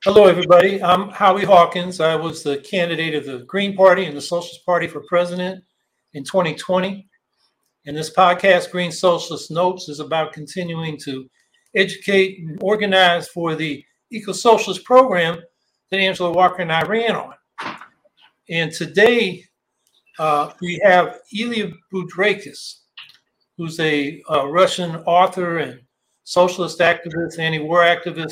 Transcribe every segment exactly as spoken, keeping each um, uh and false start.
Hello, everybody. I'm Howie Hawkins. I was the candidate of the Green Party and the Socialist Party for president in twenty twenty. And this podcast, Green Socialist Notes, is about continuing to educate and organize for the eco-socialist program that Angela Walker and I ran on. And today uh, we have Ilya Budraitskis, who's a, a Russian author and socialist activist, anti-war activist.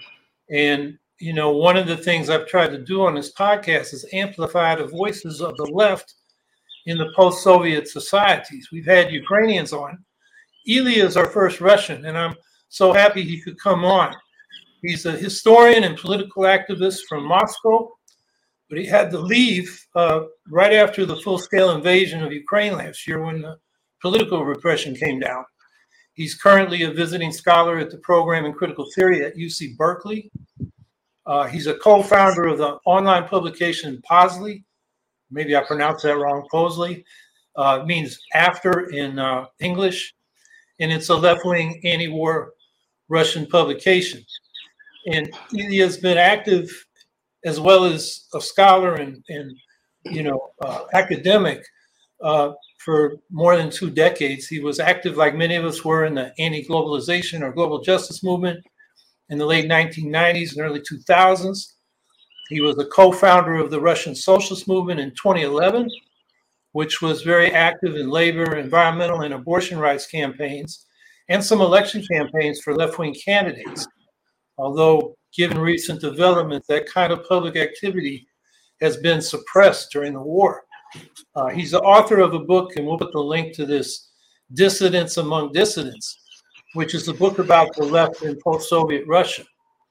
And you know, one of the things I've tried to do on this podcast is amplify the voices of the left in the post-Soviet societies. We've had Ukrainians on. Ilya is our first Russian, and I'm so happy he could come on. He's a historian and political activist from Moscow, but he had to leave uh, right after the full-scale invasion of Ukraine last year when the political repression came down. He's currently a visiting scholar at the program in critical theory at U C Berkeley. Uh, he's a co-founder of the online publication Posly. Maybe I pronounced that wrong. Posly uh, means after in uh, English, and it's a left-wing anti-war Russian publication. And Ilya has been active as well as a scholar and, and you know, uh, academic uh, for more than two decades. He was active, like many of us were, in the anti-globalization or global justice movement in the late nineteen nineties and early two thousands. He was a co-founder of the Russian Socialist Movement in twenty eleven, which was very active in labor, environmental, and abortion rights campaigns, and some election campaigns for left-wing candidates. Although, given recent developments, that kind of public activity has been suppressed during the war. Uh, he's the author of a book, and we'll put the link to this, Dissidents Among Dissidents, which is a book about the left in post-Soviet Russia.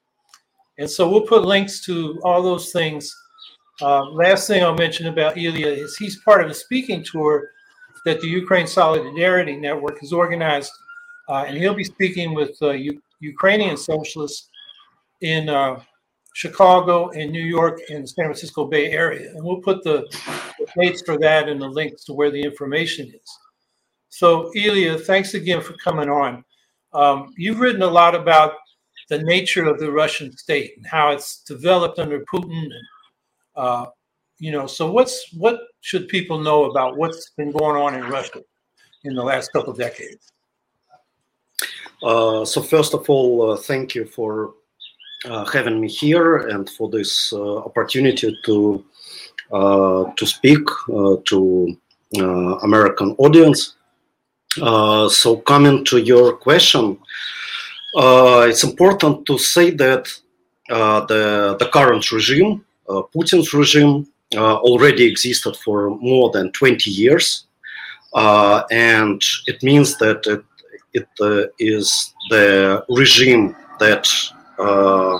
And so we'll put links to all those things. Uh, last thing I'll mention about Ilya is he's part of a speaking tour that the Ukraine Solidarity Network has organized, uh, and he'll be speaking with uh, U- Ukrainian socialists in uh, Chicago and New York and the San Francisco Bay Area. And we'll put the, the dates for that and the links to where the information is. So Ilya, thanks again for coming on. Um, you've written a lot about the nature of the Russian state and how it's developed under Putin. And, uh, you know, so what's what should people know about what's been going on in Russia in the last couple of decades? Uh, so first of all, uh, thank you for uh, having me here and for this uh, opportunity to uh, to speak uh, to uh, American audience. Uh, so coming to your question, uh, it's important to say that uh, the, the current regime, uh, Putin's regime, uh, already existed for more than twenty years. Uh, and it means that it, it uh, is the regime that uh,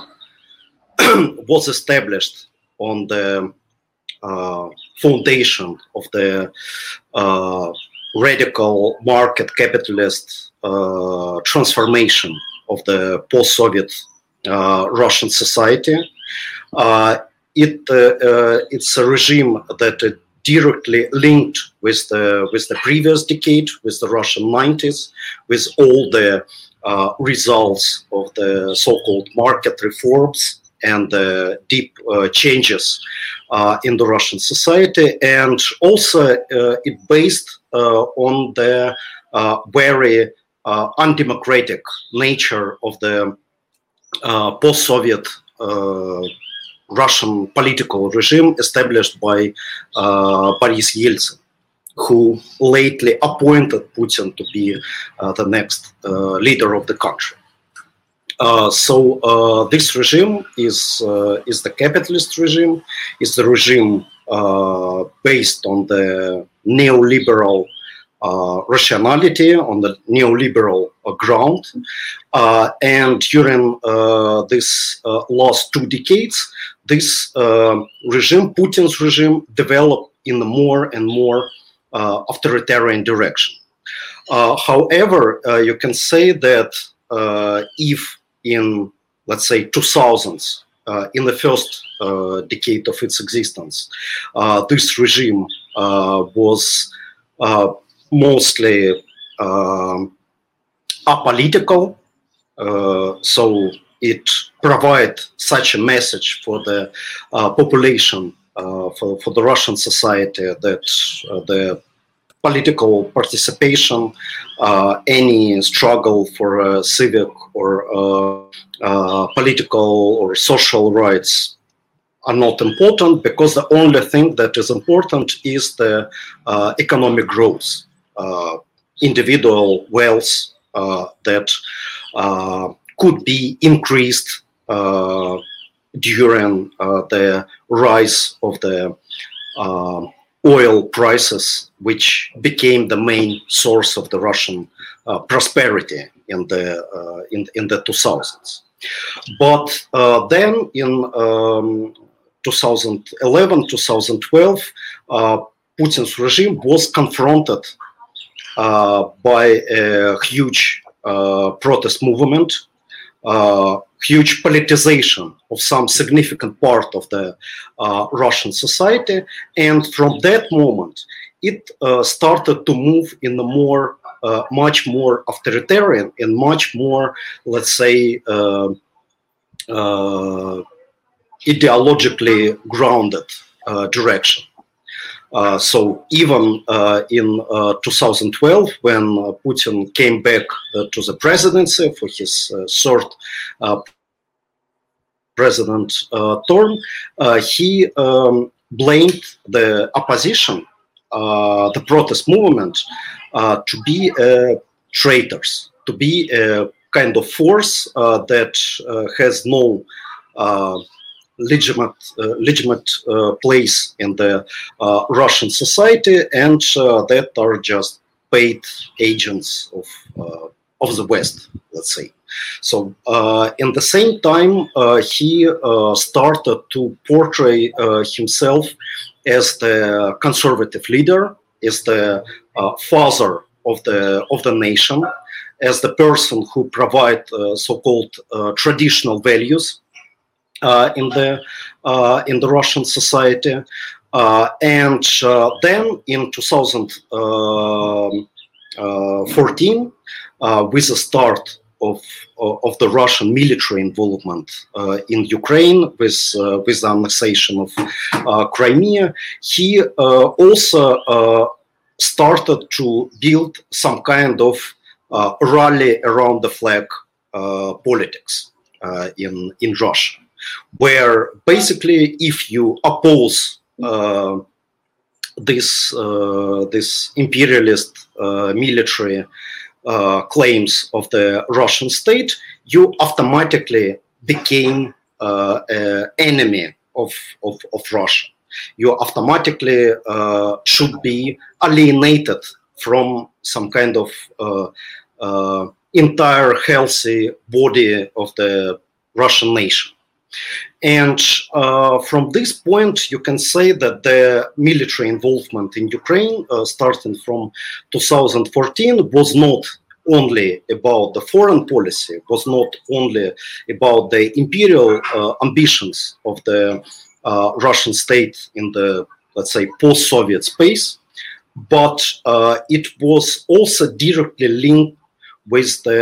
was established on the uh, foundation of the uh, radical market capitalist uh, transformation of the post-Soviet uh, Russian society. Uh, it uh, uh, it's a regime that uh, directly linked with the with the previous decade, with the Russian nineties, with all the uh, results of the so-called market reforms and the deep uh, changes uh, in the Russian society, and also uh, it based uh, on the uh, very uh, undemocratic nature of the uh, post-Soviet uh, Russian political regime established by uh, Boris Yeltsin, who lately appointed Putin to be uh, the next uh, leader of the country. Uh, so uh, this regime is uh, is the capitalist regime, is the regime uh, based on the neoliberal uh, rationality, on the neoliberal uh, ground. Uh, and during uh, this uh, last two decades, this uh, regime, Putin's regime, developed in a more and more uh, authoritarian direction. Uh, however, uh, you can say that uh, if in, let's say, two thousands, uh, in the first uh, decade of its existence, uh, this regime uh, was uh, mostly uh, apolitical, uh, so it provide such a message for the uh, population, uh, for, for the Russian society, that uh, the political participation, uh, any struggle for uh, civic or uh, uh, political or social rights are not important, because the only thing that is important is the uh, economic growth, uh, individual wealth uh, that uh, could be increased uh, during uh, the rise of the uh, oil prices, which became the main source of the Russian uh, prosperity in the uh, in, in the two thousands. But uh, then in um, twenty eleven, twenty twelve, uh, Putin's regime was confronted uh, by a huge uh, protest movement, uh, huge politicization of some significant part of the uh, Russian society, and from that moment, it uh, started to move in a more, uh, much more authoritarian and much more, let's say, uh, uh, ideologically grounded uh, direction. Uh, so even uh, in uh, two thousand twelve, when uh, Putin came back uh, to the presidency for his uh, third uh, president uh, term, uh, he um, blamed the opposition, uh, the protest movement, uh, to be uh, traitors, to be a kind of force uh, that uh, has no uh, legitimate, uh, legitimate uh, place in the uh, Russian society, and uh, that are just paid agents of uh, of the West, let's say. So, uh, in the same time, uh, he uh, started to portray uh, himself as the conservative leader, as the uh, father of the of the nation, as the person who provide uh, so-called uh, traditional values uh, in the uh, in the Russian society. Uh, and uh, then in two thousand fourteen, uh, with the start of of the Russian military involvement uh, in Ukraine, with uh, with the annexation of uh, Crimea, he uh, also uh, started to build some kind of uh, rally around the flag uh, politics uh, in in Russia, where basically if you oppose uh, this uh, this imperialist uh, military Uh, claims of the Russian state, you automatically became uh, an enemy of, of, of Russia. You automatically uh, should be alienated from some kind of uh, uh, entire healthy body of the Russian nation. And uh, from this point, you can say that the military involvement in Ukraine, uh, starting from two thousand fourteen, was not only about the foreign policy, was not only about the imperial uh, ambitions of the uh, Russian state in the, let's say, post-Soviet space, but uh, it was also directly linked with the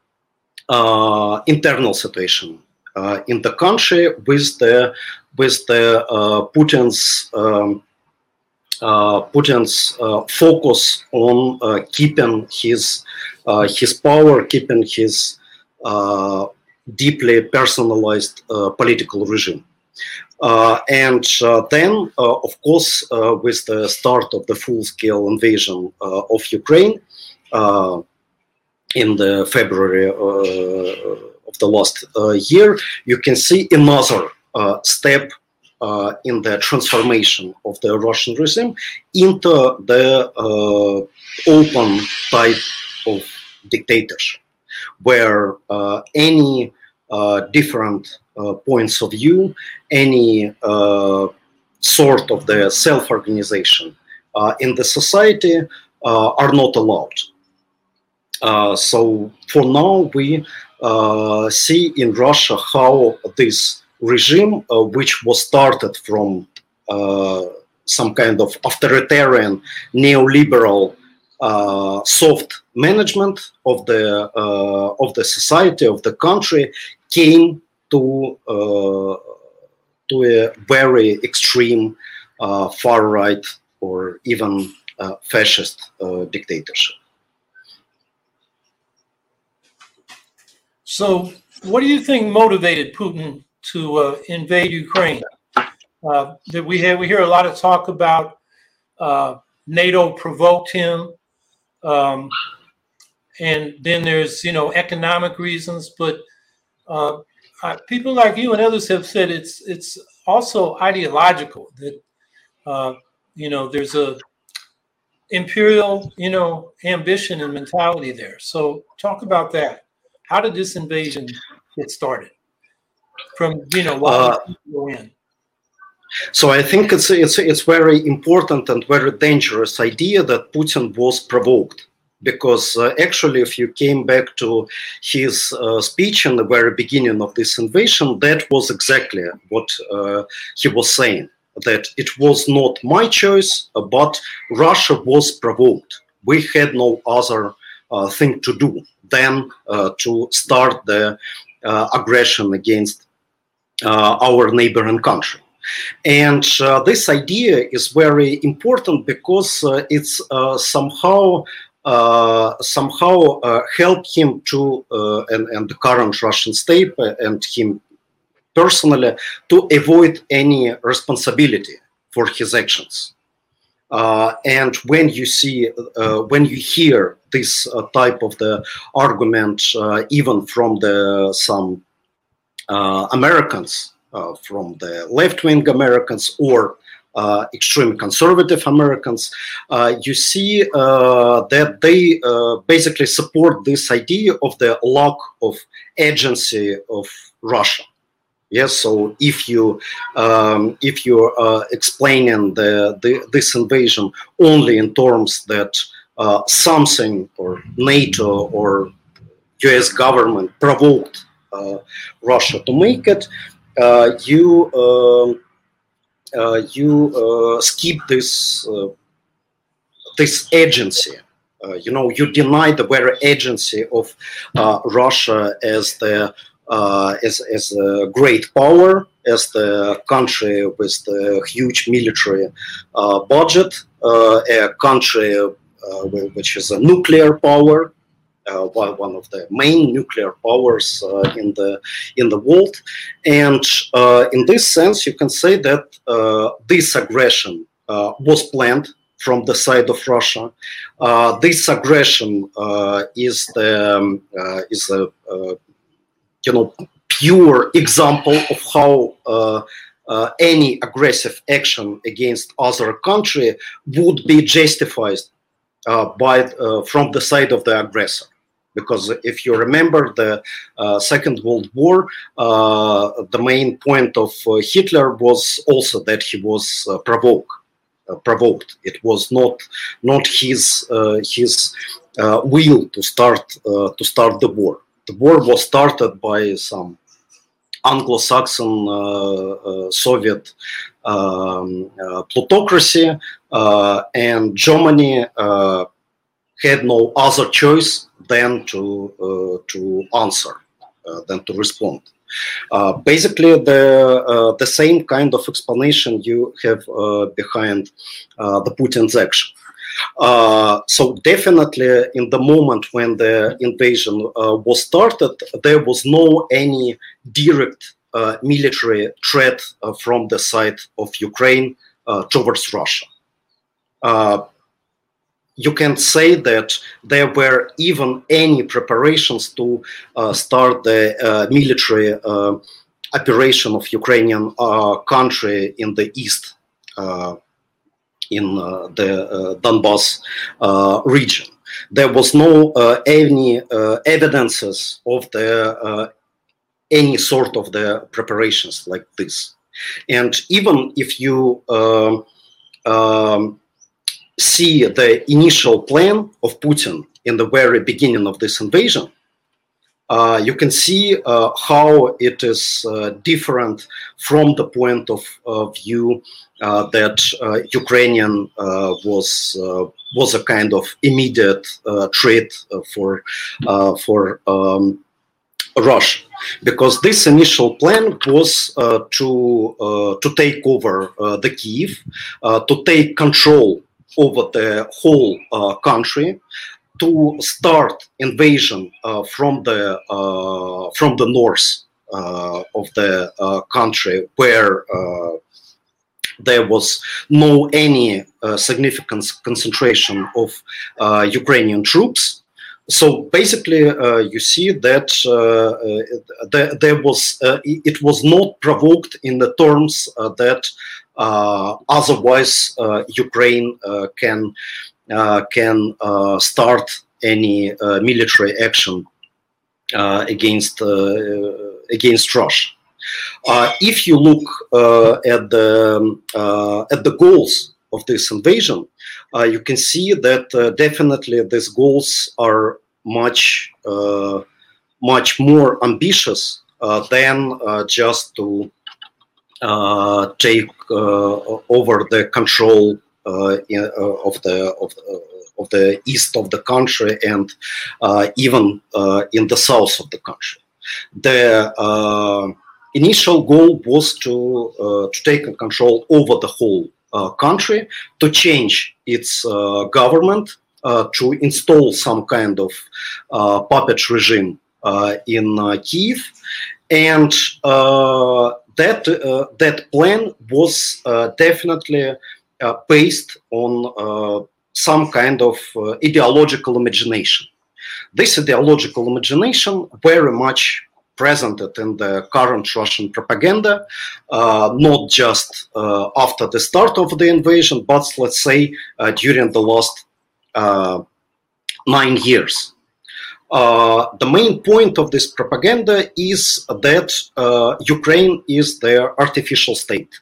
uh, internal situation Uh, in the country, with the with the uh, Putin's um, uh, Putin's uh, focus on uh, keeping his uh, his power, keeping his uh, deeply personalized uh, political regime, uh, and uh, then, uh, of course, uh, with the start of the full-scale invasion uh, of Ukraine uh, in the February Uh, of the last uh, year, you can see another uh, step uh, in the transformation of the Russian regime into the uh, open type of dictatorship, where uh, any uh, different uh, points of view, any uh, sort of the self-organization uh, in the society uh, are not allowed. Uh, so for now, we Uh, see in Russia how this regime, uh, which was started from uh, some kind of authoritarian, neoliberal, uh, soft management of the uh, of the society, of the country, came to uh, to a very extreme uh, far right or even uh, fascist uh, dictatorship. So, what do you think motivated Putin to uh, invade Ukraine? Uh, that we have, we hear a lot of talk about uh, NATO provoked him, um, and then there's you know economic reasons. But uh, uh, people like you and others have said it's it's also ideological. That uh, you know there's a imperial you know ambition and mentality there. So talk about that. How did this invasion get started? From you know why Uh, did people go in? So I think it's it's it's very important and very dangerous idea that Putin was provoked, because uh, actually, if you came back to his uh, speech in the very beginning of this invasion, that was exactly what uh, he was saying, that it was not my choice, uh, but Russia was provoked. We had no other uh, thing to do than uh, to start the uh, aggression against uh, our neighboring country. And uh, this idea is very important because uh, it's uh, somehow uh, somehow uh, help him to uh, and, and the current Russian state and him personally to avoid any responsibility for his actions. Uh, and when you see, uh, when you hear this uh, type of the argument, uh, even from the some uh, Americans. Uh, from the left-wing Americans or uh, extreme conservative Americans, uh, you see uh, that they uh, basically support this idea of the lack of agency of Russia. Yes, so if you um, if you're uh, explaining the, the this invasion only in terms that uh, something or NATO or U S government provoked uh, Russia to make it, Uh, you uh, uh, you uh, skip this uh, this agency. Uh, you know, you deny the very agency of uh, Russia as the uh, as as a great power, as the country with the huge military uh, budget, uh, a country uh, which is a nuclear power. Uh, one of the main nuclear powers uh, in the in the world, and uh, in this sense, you can say that uh, this aggression uh, was planned from the side of Russia. Uh, this aggression uh, is the um, uh, is a uh, you know pure example of how uh, uh, any aggressive action against other country would be justified uh, by uh, from the side of the aggressor. Because if you remember the uh, Second World War, uh, the main point of uh, Hitler was also that he was uh, provoked. Uh, provoked. It was not not his uh, his uh, will to start uh, to start the war. The war was started by some Anglo-Saxon uh, uh, Soviet um, uh, plutocracy, uh, and Germany uh, had no other choice than to uh, to answer, uh, than to respond. Uh, basically, the uh, the same kind of explanation you have uh, behind uh, the Putin's action. Uh, so definitely, in the moment when the invasion uh, was started, there was no any direct uh, military threat uh, from the side of Ukraine uh, towards Russia. Uh, You can say that there were even any preparations to uh, start the uh, military uh, operation of Ukrainian uh, country in the east, uh, in uh, the uh, Donbass uh, region. There was no uh, any uh, evidences of the uh, any sort of the preparations like this. And even if you um, um, see the initial plan of Putin in the very beginning of this invasion, uh, you can see uh, how it is uh, different from the point of uh, view uh, that uh, Ukrainian uh, was uh, was a kind of immediate uh, threat uh, for uh, for um, Russia, because this initial plan was uh, to uh, to take over uh, the Kiev, uh, to take control over the whole uh, country, to start invasion uh, from the uh, from the north uh, of the uh, country, where uh, there was no any uh, significant concentration of uh, Ukrainian troops. So basically, uh, you see that uh, uh, there, there was uh, it was not provoked in the terms uh, that uh, otherwise uh, Ukraine uh, can uh, can uh, start any uh, military action uh, against uh, against Russia. Uh, if you look uh, at the uh, at the goals of this invasion, uh, you can see that uh, definitely these goals are much uh, much more ambitious uh, than uh, just to uh, take uh, over the control uh, in, uh, of the of, uh, of the east of the country and uh, even uh, in the south of the country. The uh, initial goal was to uh, to take control over the whole uh, country, to change its uh, government, uh, to install some kind of uh, puppet regime uh, in uh, Kiev, and uh, that uh, that plan was uh, definitely uh, based on uh, some kind of uh, ideological imagination. This ideological imagination very much presented in the current Russian propaganda, uh, not just uh, after the start of the invasion, but let's say uh, during the last uh, nine years. Uh, the main point of this propaganda is that uh, Ukraine is their artificial state,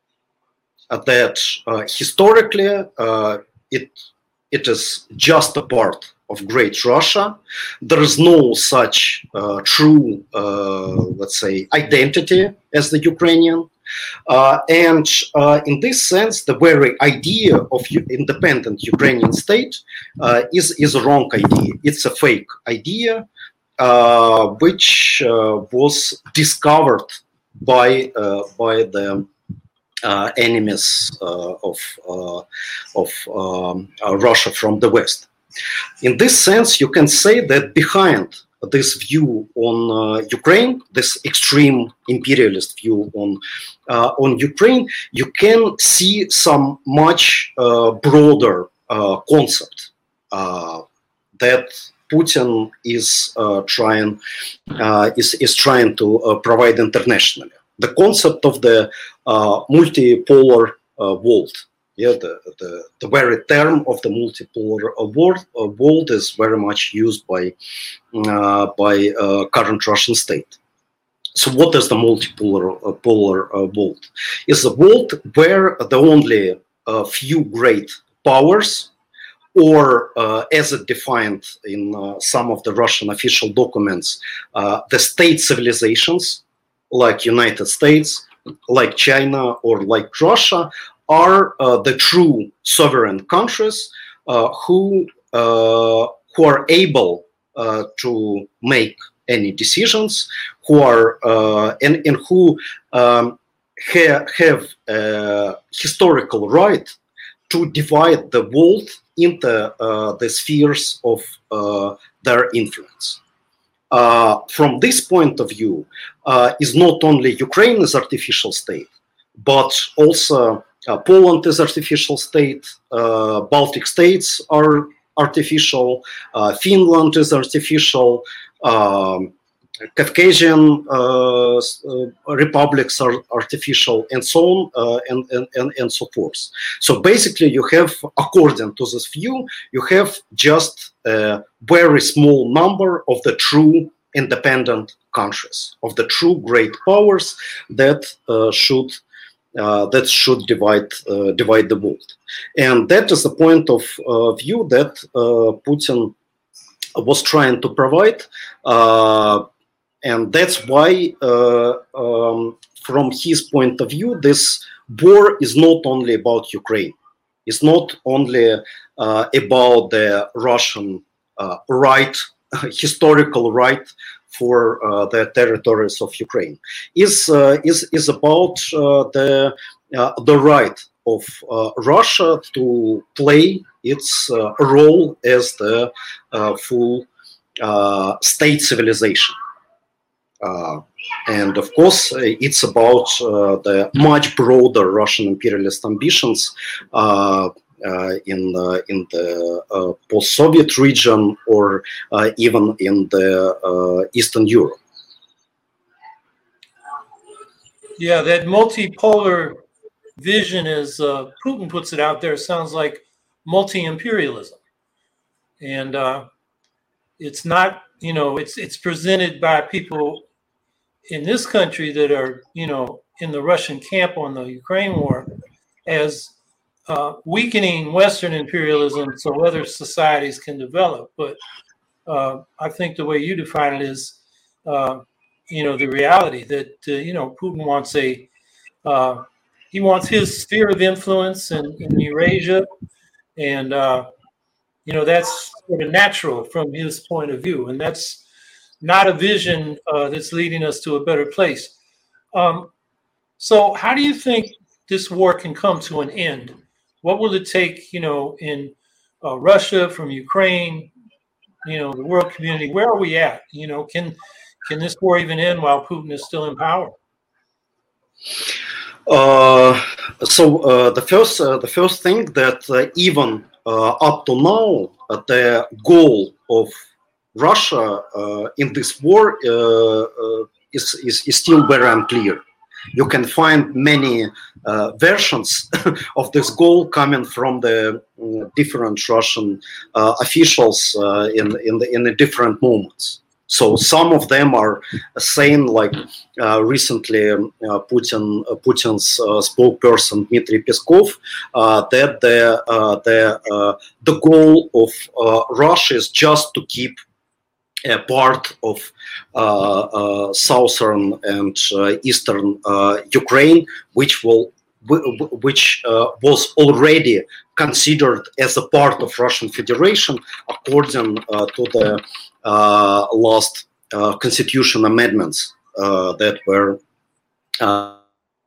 uh, that uh, historically uh, it, it is just a part of Great Russia. There is no such uh, true, uh, let's say, identity as the Ukrainian. Uh, and uh, in this sense, the very idea of independent Ukrainian state uh, is, is a wrong idea. It's a fake idea, uh, which uh, was discovered by, uh, by the uh, enemies uh, of, uh, of um, uh, Russia from the West. In this sense, you can say that behind this view on uh, Ukraine, this extreme imperialist view on uh, on Ukraine, you can see some much uh, broader uh, concept uh, that Putin is uh, trying uh, is is trying to uh, provide internationally. The concept of the uh, multipolar uh, world. Yeah, the, the, the very term of the multipolar world, uh, world is very much used by uh, by uh, current Russian state. So, what is the multipolar uh, polar uh, world? It's a world where the only uh, few great powers, or uh, as it defined in uh, some of the Russian official documents, uh, the state civilizations like United States, like China, or like Russia, are uh, the true sovereign countries uh, who uh, who are able uh, to make any decisions, who are uh, and, and who um, ha have a historical right to divide the world into uh, the spheres of uh, their influence. Uh, from this point of view, uh, is not only Ukraine as artificial state, but also Uh, Poland is artificial state, uh, Baltic states are artificial, uh, Finland is artificial, um, Caucasian uh, uh, republics are artificial, and so on, uh, and, and, and, and so forth. So basically you have, according to this view, you have just a very small number of the true independent countries, of the true great powers that uh, should Uh, that should divide uh, divide the world, and that is the point of uh, view that uh, Putin was trying to provide, uh, and that's why, uh, um, from his point of view, this war is not only about Ukraine. It's not only uh, about the Russian uh, right, historical right for uh, the territories of Ukraine is uh, is is about uh, the uh, the right of uh, Russia to play its uh, role as the uh, full uh, state civilization. Uh, and of course, it's about uh, the much broader Russian imperialist ambitions uh, uh, in uh, in the uh, post-Soviet region, or uh, even in the uh, Eastern Europe. Yeah, that multipolar vision, as uh, Putin puts it out there, sounds like multi-imperialism, and uh, it's not. You know, it's it's presented by people in this country that are, you know, in the Russian camp on the Ukraine war as uh, weakening Western imperialism so other societies can develop. But uh, I think the way you define it is, uh, you know, the reality that, uh, you know, Putin wants a, uh, he wants his sphere of influence in, in Eurasia. And, uh, you know, that's sort of natural from his point of view. And that's not a vision uh, that's leading us to a better place. Um, so how do you think this war can come to an end? What will it take, you know, in uh, Russia, from Ukraine, you know, the world community? Where are we at? You know, can can this war even end while Putin is still in power? Uh, so uh, the first uh, the first thing that uh, even uh, up to now, uh, the goal of Russia uh, in this war uh, uh, is, is, is still very unclear. You can find many uh, versions of this goal coming from the uh, different Russian uh, officials uh, in, in, the, in the different moments. So some of them are saying, like uh, recently uh, Putin, uh, Putin's uh, spokesperson Dmitry Peskov, uh, that the uh, the uh, the goal of uh, Russia is just to keep a part of uh, uh, southern and uh, eastern uh, Ukraine, which will which uh, was already considered as a part of Russian Federation according uh, to the uh, last uh, constitution amendments uh, that were uh,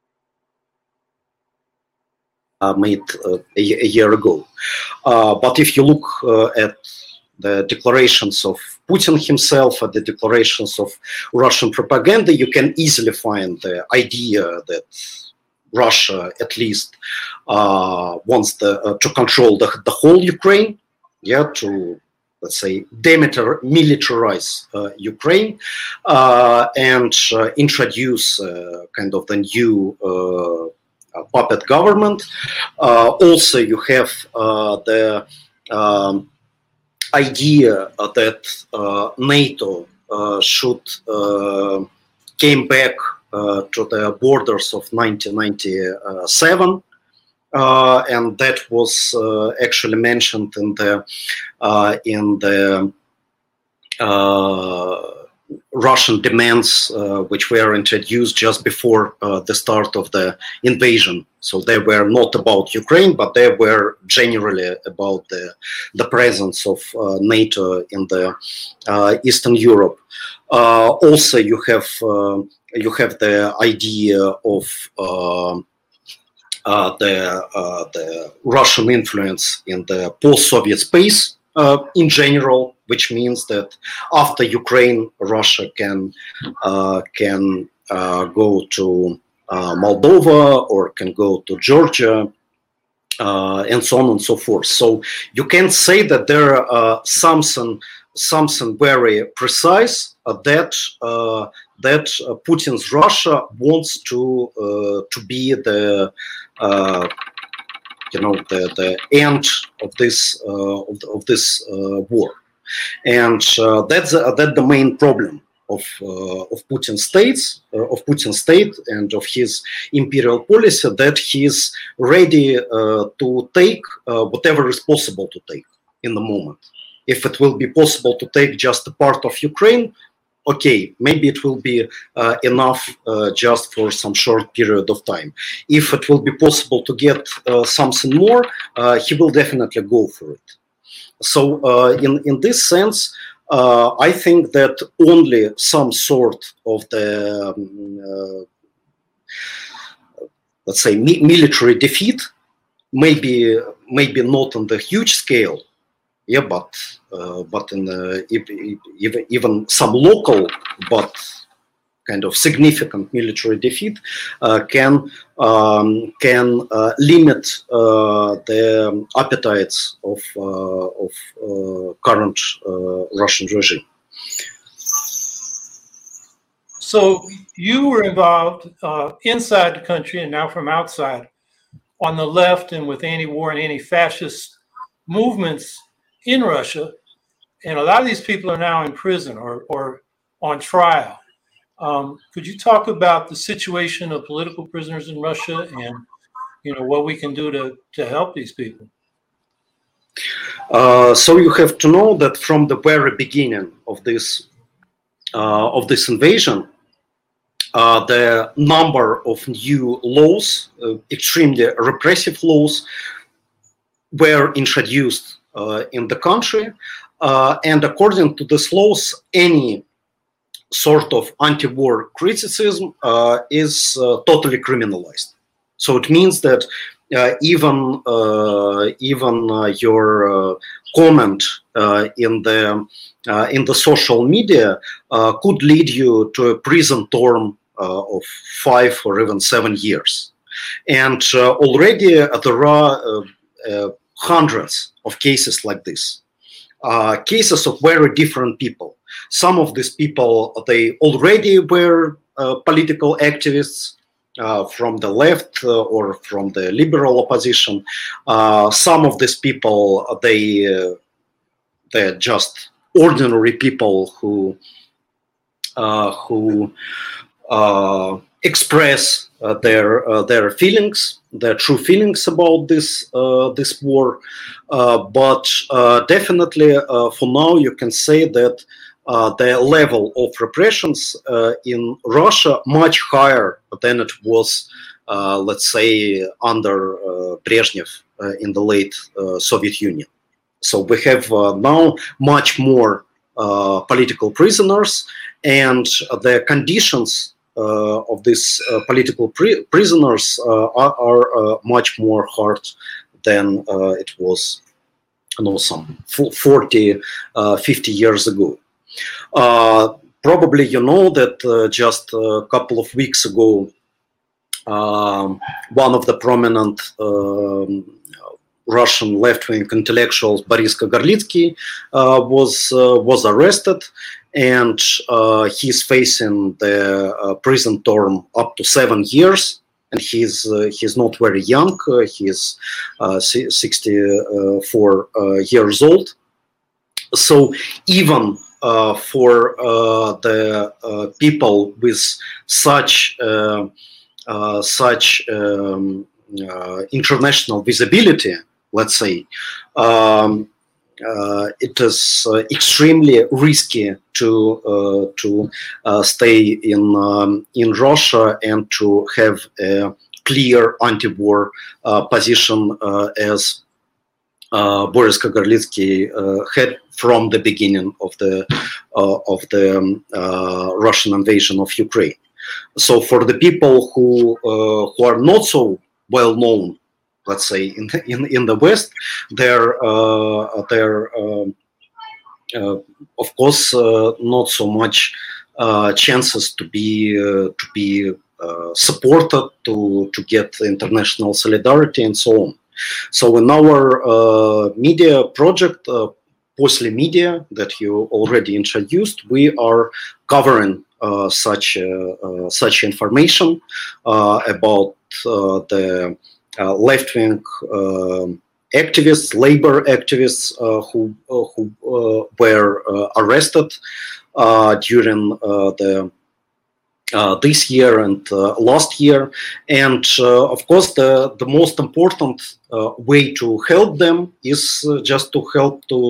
uh, made uh, a, a year ago. Uh, but if you look uh, at the declarations of Putin himself, at the declarations of Russian propaganda, you can easily find the idea that Russia, at least, uh, wants the, uh, to control the, the whole Ukraine, yeah, to, let's say, demilitarize uh, Ukraine uh, and uh, introduce uh, kind of the new uh, puppet government. Uh, also, you have uh, the um, idea that uh, NATO uh, should uh, came back uh, to the borders of nineteen ninety-seven, uh, and that was uh, actually mentioned in the uh, in the uh, Russian demands, uh, which were introduced just before uh, the start of the invasion. So they were not about Ukraine, but they were generally about the, the presence of uh, NATO in the uh, Eastern Europe. Uh, also, you have uh, you have the idea of uh, uh, the uh, the Russian influence in the post-Soviet space uh, in general, which means that after Ukraine, Russia can uh, can uh, go to uh, Moldova or can go to Georgia, uh, and so on and so forth. So you can say that there are uh, something something very precise uh, that uh, that uh, Putin's Russia wants to uh, to be the uh, you know the the end of this uh, of, of this uh, war. And uh, that's uh, that the main problem of uh, of Putin's states, uh, of Putin's state, and of his imperial policy, that he's ready uh, to take uh, whatever is possible to take in the moment. If it will be possible to take just a part of Ukraine, okay, maybe it will be uh, enough uh, just for some short period of time. If it will be possible to get uh, something more, uh, he will definitely go for it. So uh, in, in this sense, uh, I think that only some sort of the, um, uh, let's say, mi- military defeat, maybe maybe not on the huge scale, yeah, but uh, but in the, even even some local but kind of significant military defeat uh, can um, can uh, limit uh, the appetites of uh, of uh, current uh, Russian regime. So you were involved uh, inside the country and now from outside on the left and with anti-war and anti-fascist movements in Russia. And a lot of these people are now in prison or, or on trial. Um, could you talk about the situation of political prisoners in Russia and, you know, what we can do to, to help these people? Uh, so you have to know that from the very beginning of this uh, of this invasion, uh, the number of new laws, uh, extremely repressive laws, were introduced uh, in the country, uh, and according to these laws, any sort of anti-war criticism uh, is uh, totally criminalized. So it means that uh, even uh, even uh, your uh, comment uh, in the uh, in the social media uh, could lead you to a prison term uh, of five or even seven years. And uh, already uh, there are uh, uh, hundreds of cases like this, uh, cases of very different people. Some of these people, they already were uh, political activists uh, from the left uh, or from the liberal opposition. Uh, some of these people, they uh, they're just ordinary people who uh, who uh, express uh, their uh, their feelings, their true feelings about this uh, this war. Uh, but uh, definitely, uh, for now, you can say that. Uh, the level of repressions uh, in Russia much higher than it was, uh, let's say, under uh, Brezhnev uh, in the late uh, Soviet Union. So we have uh, now much more uh, political prisoners, and the conditions uh, of these uh, political pri- prisoners uh, are, are uh, much more hard than uh, it was, you know, some forty, uh, fifty years ago. Uh, probably you know that uh, just a couple of weeks ago, um, one of the prominent um, Russian left-wing intellectuals, Boris Kagarlitsky, uh, was uh, was arrested, and uh, he's facing the uh, prison term up to seven years. And he's uh, he's not very young. Uh, he's uh, sixty-four uh, years old. So even Uh, for uh, the uh, people with such uh, uh, such um, uh, international visibility, let's say, um, uh, it is uh, extremely risky to uh, to uh, stay in um, in Russia and to have a clear anti-war uh, position uh, as uh, Boris Kagarlitsky uh, had from the beginning of the uh, of the um, uh, Russian invasion of Ukraine. So for the people who uh, who are not so well known, let's say in the, in, in the West, they're uh, they're um, uh, of course uh, not so much uh, chances to be uh, to be uh, supported, to to get international solidarity and so on. So in our uh, media project, uh, Posle Media, that you already introduced, we are covering uh, such uh, uh, such information uh, about uh, the uh, left-wing uh, activists, labor activists uh, who uh, who uh, were uh, arrested uh, during uh, the Uh, this year and uh, last year. And uh, of course, the, the most important uh, way to help them is uh, just to help to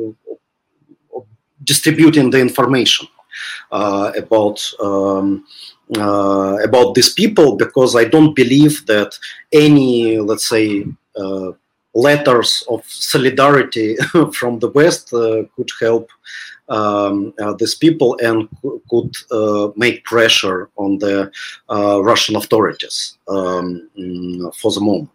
uh, distributing the information uh, about um, uh, about these people, because I don't believe that any, let's say, uh, letters of solidarity from the West uh, could help um, uh, these people and could uh, make pressure on the uh, Russian authorities um, for the moment.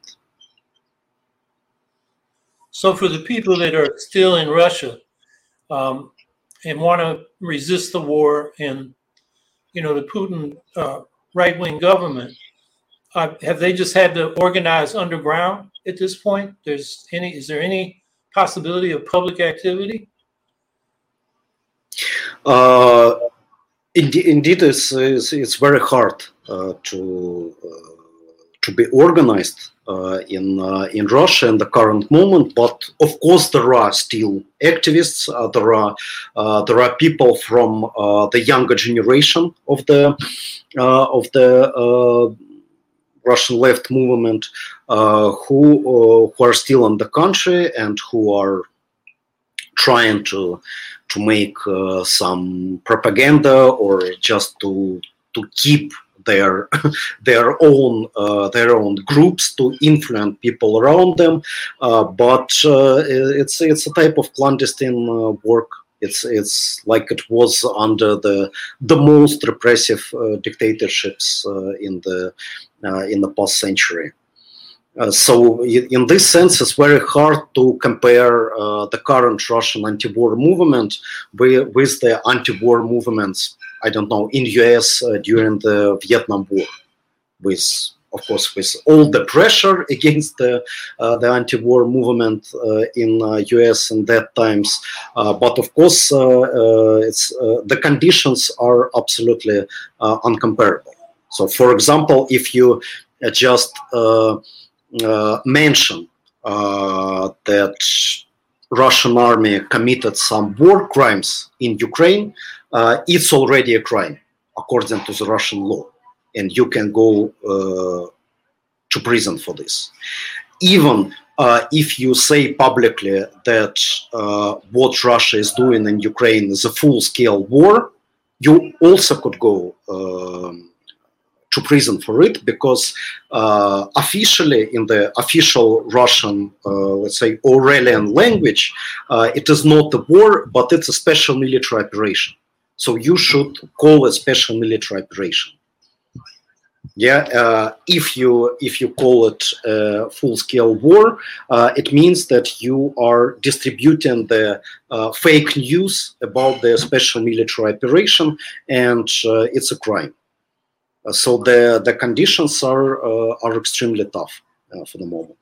So for the people that are still in Russia um, and want to resist the war and, you know, the Putin uh, right-wing government, uh, have they just had to organize underground at this point? There's any, is there any possibility of public activity? Uh, indeed, indeed it's, it's, it's very hard uh, to uh, to be organized uh, in uh, in Russia in the current moment. But of course, there are still activists. Uh, there are uh, there are people from uh, the younger generation of the uh, of the uh, Russian left movement uh, who uh, who are still in the country and who are trying to to make uh, some propaganda or just to to keep their their own uh, their own groups to influence people around them, uh, but uh, it's it's a type of clandestine uh, work. It's it's like it was under the the most repressive uh, dictatorships uh, in the uh, in the past century. Uh, so in this sense, it's very hard to compare uh, the current Russian anti-war movement with, with the anti-war movements, I don't know, in U S uh, during the Vietnam War, with, of course, with all the pressure against the, uh, the anti-war movement uh, in uh, U S in that times. Uh, but of course, uh, uh, it's, uh, the conditions are absolutely uh, uncomparable. So, for example, if you uh, just uh, Uh, mention uh, that Russian army committed some war crimes in Ukraine, uh, it's already a crime according to the Russian law, and you can go uh, to prison for this. Even uh, if you say publicly that uh, what Russia is doing in Ukraine is a full-scale war, you also could go uh, to prison for it, because uh, officially in the official Russian, uh, let's say, Orwellian language, uh, it is not a war, but it's a special military operation. So you should call it special military operation. Yeah, uh, if you if you call it a full-scale war, uh, it means that you are distributing the uh, fake news about the special military operation, and uh, it's a crime. So the, the conditions are uh, are extremely tough uh, for the moment.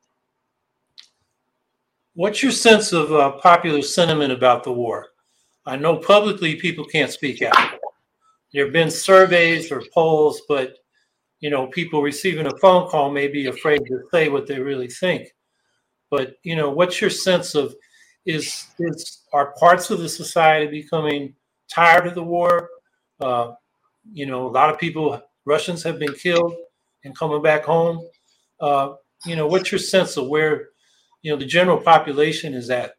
What's your sense of uh, popular sentiment about the war? I know publicly people can't speak out. There have been surveys or polls, but you know, people receiving a phone call may be afraid to say what they really think. But you know, what's your sense of is is are parts of the society becoming tired of the war? Uh, You know, a lot of people, Russians have been killed and coming back home. Uh, you know, what's your sense of where, you know, the general population is at?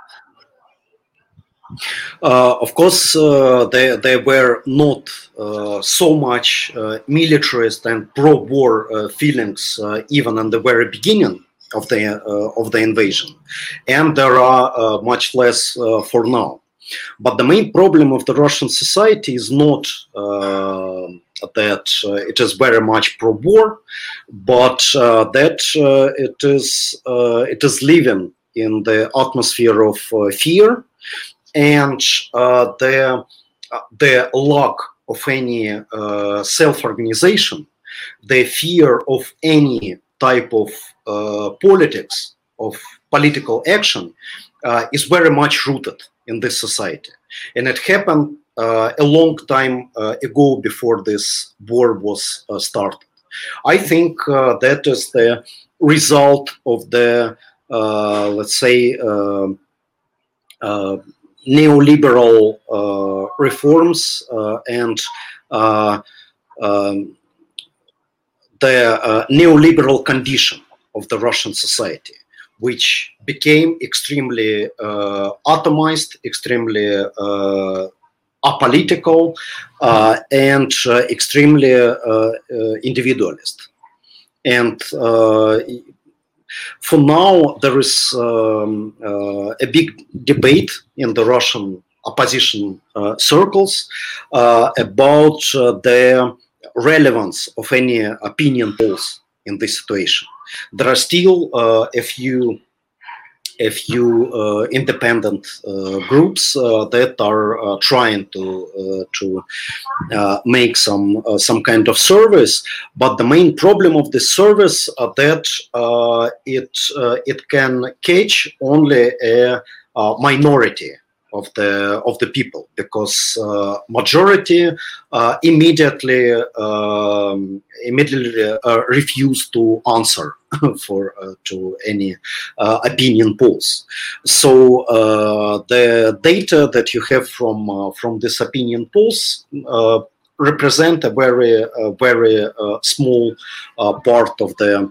Uh, of course, uh, there, there were not uh, so much uh, militarist and pro-war uh, feelings uh, even in the very beginning of the uh, of the invasion, and there are uh, much less uh, for now. But the main problem of the Russian society is not uh, that uh, it is very much pro-war, but uh, that uh, it is uh, it is living in the atmosphere of uh, fear, and uh, the the lack of any uh, self-organization, the fear of any type of uh, politics, of political action, uh, is very much rooted in this society. And it happened uh, a long time uh, ago, before this war was uh, started. I think uh, that is the result of the, uh, let's say, uh, uh, neoliberal uh, reforms uh, and uh, um, the uh, neoliberal condition of the Russian society, which became extremely uh, atomized, extremely uh, apolitical, uh, and uh, extremely uh, uh, individualist. And uh, for now, there is um, uh, a big debate in the Russian opposition uh, circles uh, about uh, the relevance of any opinion polls in this situation. There are still uh, a few a few uh, independent uh, groups uh, that are uh, trying to uh, to uh, make some uh, some kind of service, but the main problem of this service uh, that uh, it uh, it can catch only a, a minority of the of the people, because uh, majority uh, immediately um, immediately uh, refuse to answer for uh, to any uh, opinion polls. So uh, the data that you have from uh, from this opinion polls uh, represent a very uh, very uh, small uh, part of the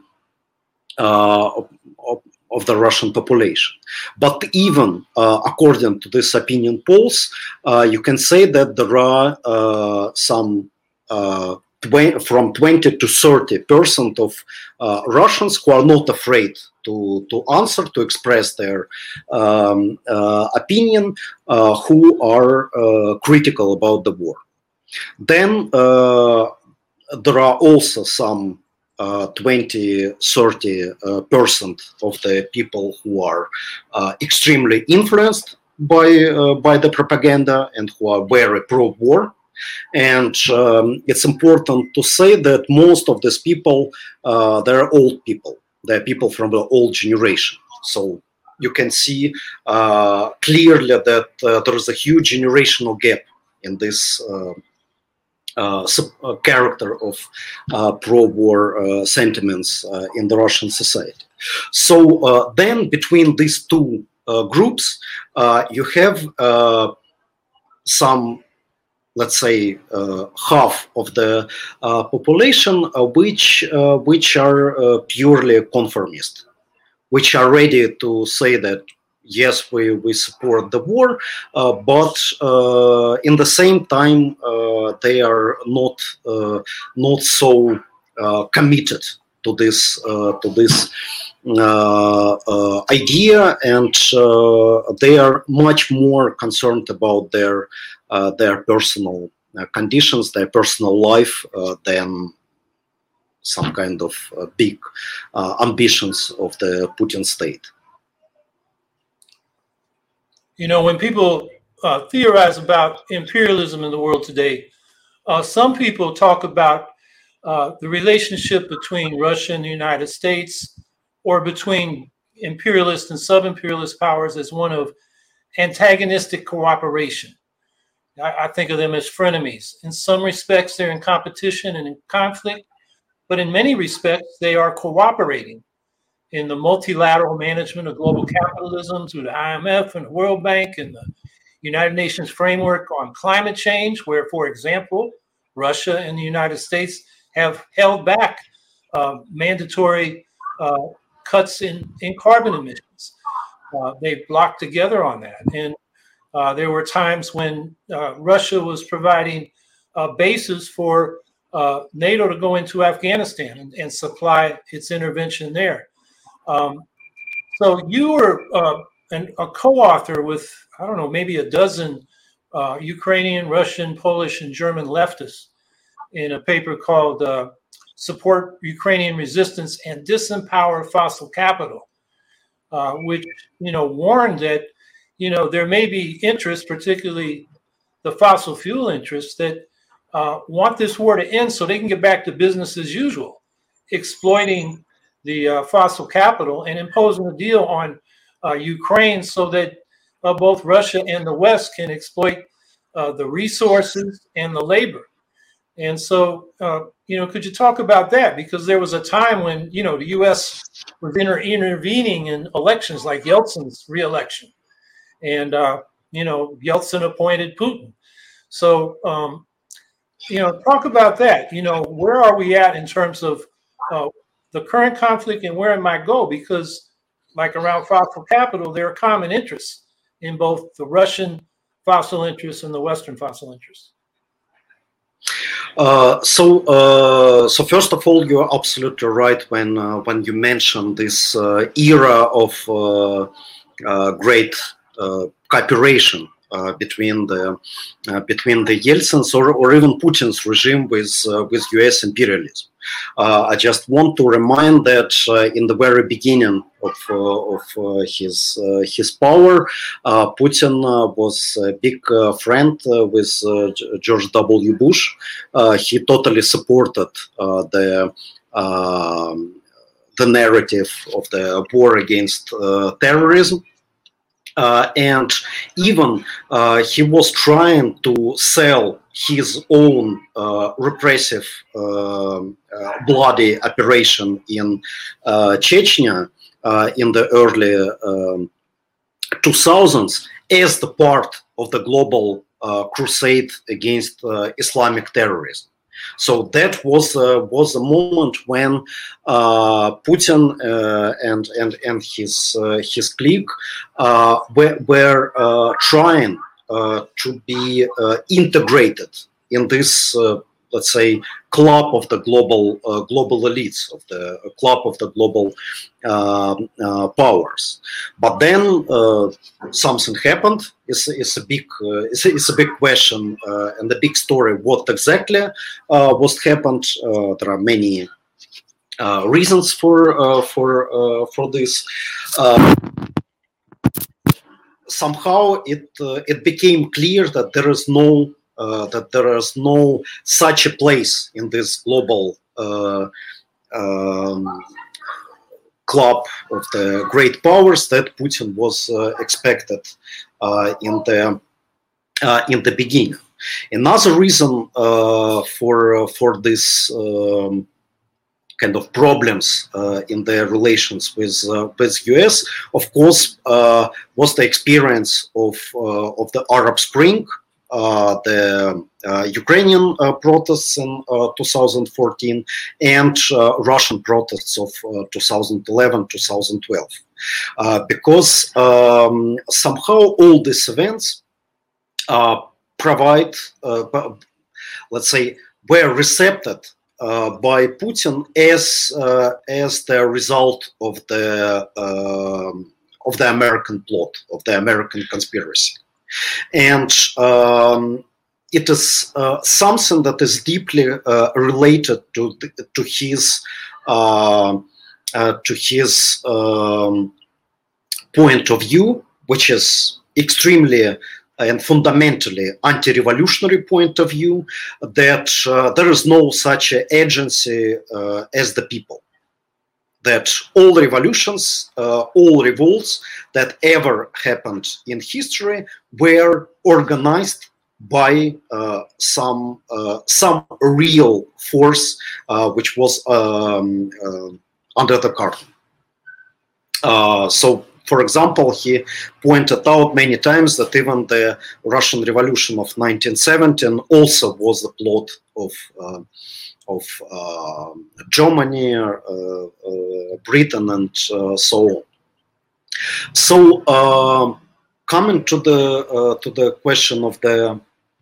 uh, of, of the Russian population. But even uh, according to these opinion polls, uh, you can say that there are uh, some uh, from twenty to thirty percent of uh, Russians who are not afraid to, to answer, to express their um, uh, opinion, uh, who are uh, critical about the war. Then uh, there are also some Uh, twenty, thirty uh, percent of the people who are uh, extremely influenced by uh, by the propaganda and who are very pro-war. And um, it's important to say that most of these people, uh, they're old people. They're people from the old generation. So you can see uh, clearly that uh, there is a huge generational gap in this uh, Uh, uh, character of uh, pro-war uh, sentiments uh, in the Russian society. So uh, then between these two uh, groups, uh, you have uh, some, let's say, uh, half of the uh, population uh, which, uh, which are uh, purely conformist, which are ready to say that yes, we, we support the war, uh, but uh, in the same time, uh, they are not uh, not so uh, committed to this uh, to this uh, uh, idea, and uh, they are much more concerned about their uh, their personal uh, conditions, their personal life, uh, than some kind of uh, big uh, ambitions of the Putin state. You know, when people uh, theorize about imperialism in the world today, uh, some people talk about uh, the relationship between Russia and the United States, or between imperialist and sub-imperialist powers, as one of antagonistic cooperation. I, I think of them as frenemies. In some respects, they're in competition and in conflict, but in many respects, they are cooperating in the multilateral management of global capitalism through the I M F and the World Bank and the United Nations framework on climate change, where, for example, Russia and the United States have held back uh, mandatory uh, cuts in, in carbon emissions. Uh, they've blocked together on that. And uh, there were times when uh, Russia was providing uh, bases for uh, NATO to go into Afghanistan and, and supply its intervention there. Um, so you were uh, an, a co-author with, I don't know, maybe a dozen uh, Ukrainian, Russian, Polish, and German leftists in a paper called uh, Support Ukrainian Resistance and Disempower Fossil Capital, uh, which, you know, warned that, you know, there may be interests, particularly the fossil fuel interests, that uh, want this war to end so they can get back to business as usual, exploiting the uh, fossil capital and imposing a deal on uh, Ukraine so that uh, both Russia and the West can exploit uh, the resources and the labor. And so, uh, you know, could you talk about that? Because there was a time when, you know, the U S was inter intervening in elections like Yeltsin's re-election. And, uh, you know, Yeltsin appointed Putin. So, um, you know, talk about that. You know, where are we at in terms of uh, the current conflict and where it might go? Because like around fossil capital, there are common interests in both the Russian fossil interests and the Western fossil interests. Uh, so, uh, so first of all, you're absolutely right when uh, when you mention this uh, era of uh, uh, great uh, cooperation uh, between the uh, between the Yeltsin's or, or even Putin's regime with uh, with U S imperialism. Uh, I just want to remind that uh, in the very beginning of uh, of uh, his uh, his power, uh, Putin uh, was a big uh, friend uh, with uh, George W. Bush. Uh, he totally supported uh, the uh, the narrative of the war against uh, terrorism. Uh, and even uh, he was trying to sell his own uh, repressive, uh, uh, bloody operation in uh, Chechnya uh, in the early um, two thousands as the part of the global uh, crusade against uh, Islamic terrorism. So that was uh, was a moment when uh, Putin uh, and and and his uh, his clique uh, were, were uh, trying uh, to be uh, integrated in this, uh, let's say, club of the global uh, global elites, of the uh, club of the global uh, uh, powers. But then uh, something happened. It's, it's a big uh, it's, a, it's a big question uh, and a big story. What exactly uh, was happened? Uh, there are many uh, reasons for uh, for uh, for this. Uh, somehow it uh, it became clear that there is no. Uh, that there is no such a place in this global uh, um, club of the great powers that Putin was uh, expected uh, in the uh, in the beginning. Another reason uh, for uh, for this um, kind of problems uh, in their relations with uh, with U S, of course, uh, was the experience of uh, of the Arab Spring. Uh, the uh, Ukrainian uh, protests in uh, two thousand fourteen and uh, Russian protests of uh, two thousand eleven, two thousand twelve. Uh, because um, somehow all these events uh, provide, uh, let's say, were received uh, by Putin as uh, as the result of the uh, of the American plot, of the American conspiracy. And um, it is uh, something that is deeply uh, related to the, to his uh, uh, to his um, point of view, which is extremely and fundamentally anti-revolutionary point of view, that uh, there is no such agency uh, as the people. That all revolutions, uh, all revolts that ever happened in history were organized by uh, some uh, some real force uh, which was um, uh, under the curtain. Uh, so, for example, he pointed out many times that even the Russian Revolution of nineteen seventeen also was the plot of uh, of uh, Germany, uh, uh, Britain, and uh, so on. So, uh, coming to the uh, to the question of the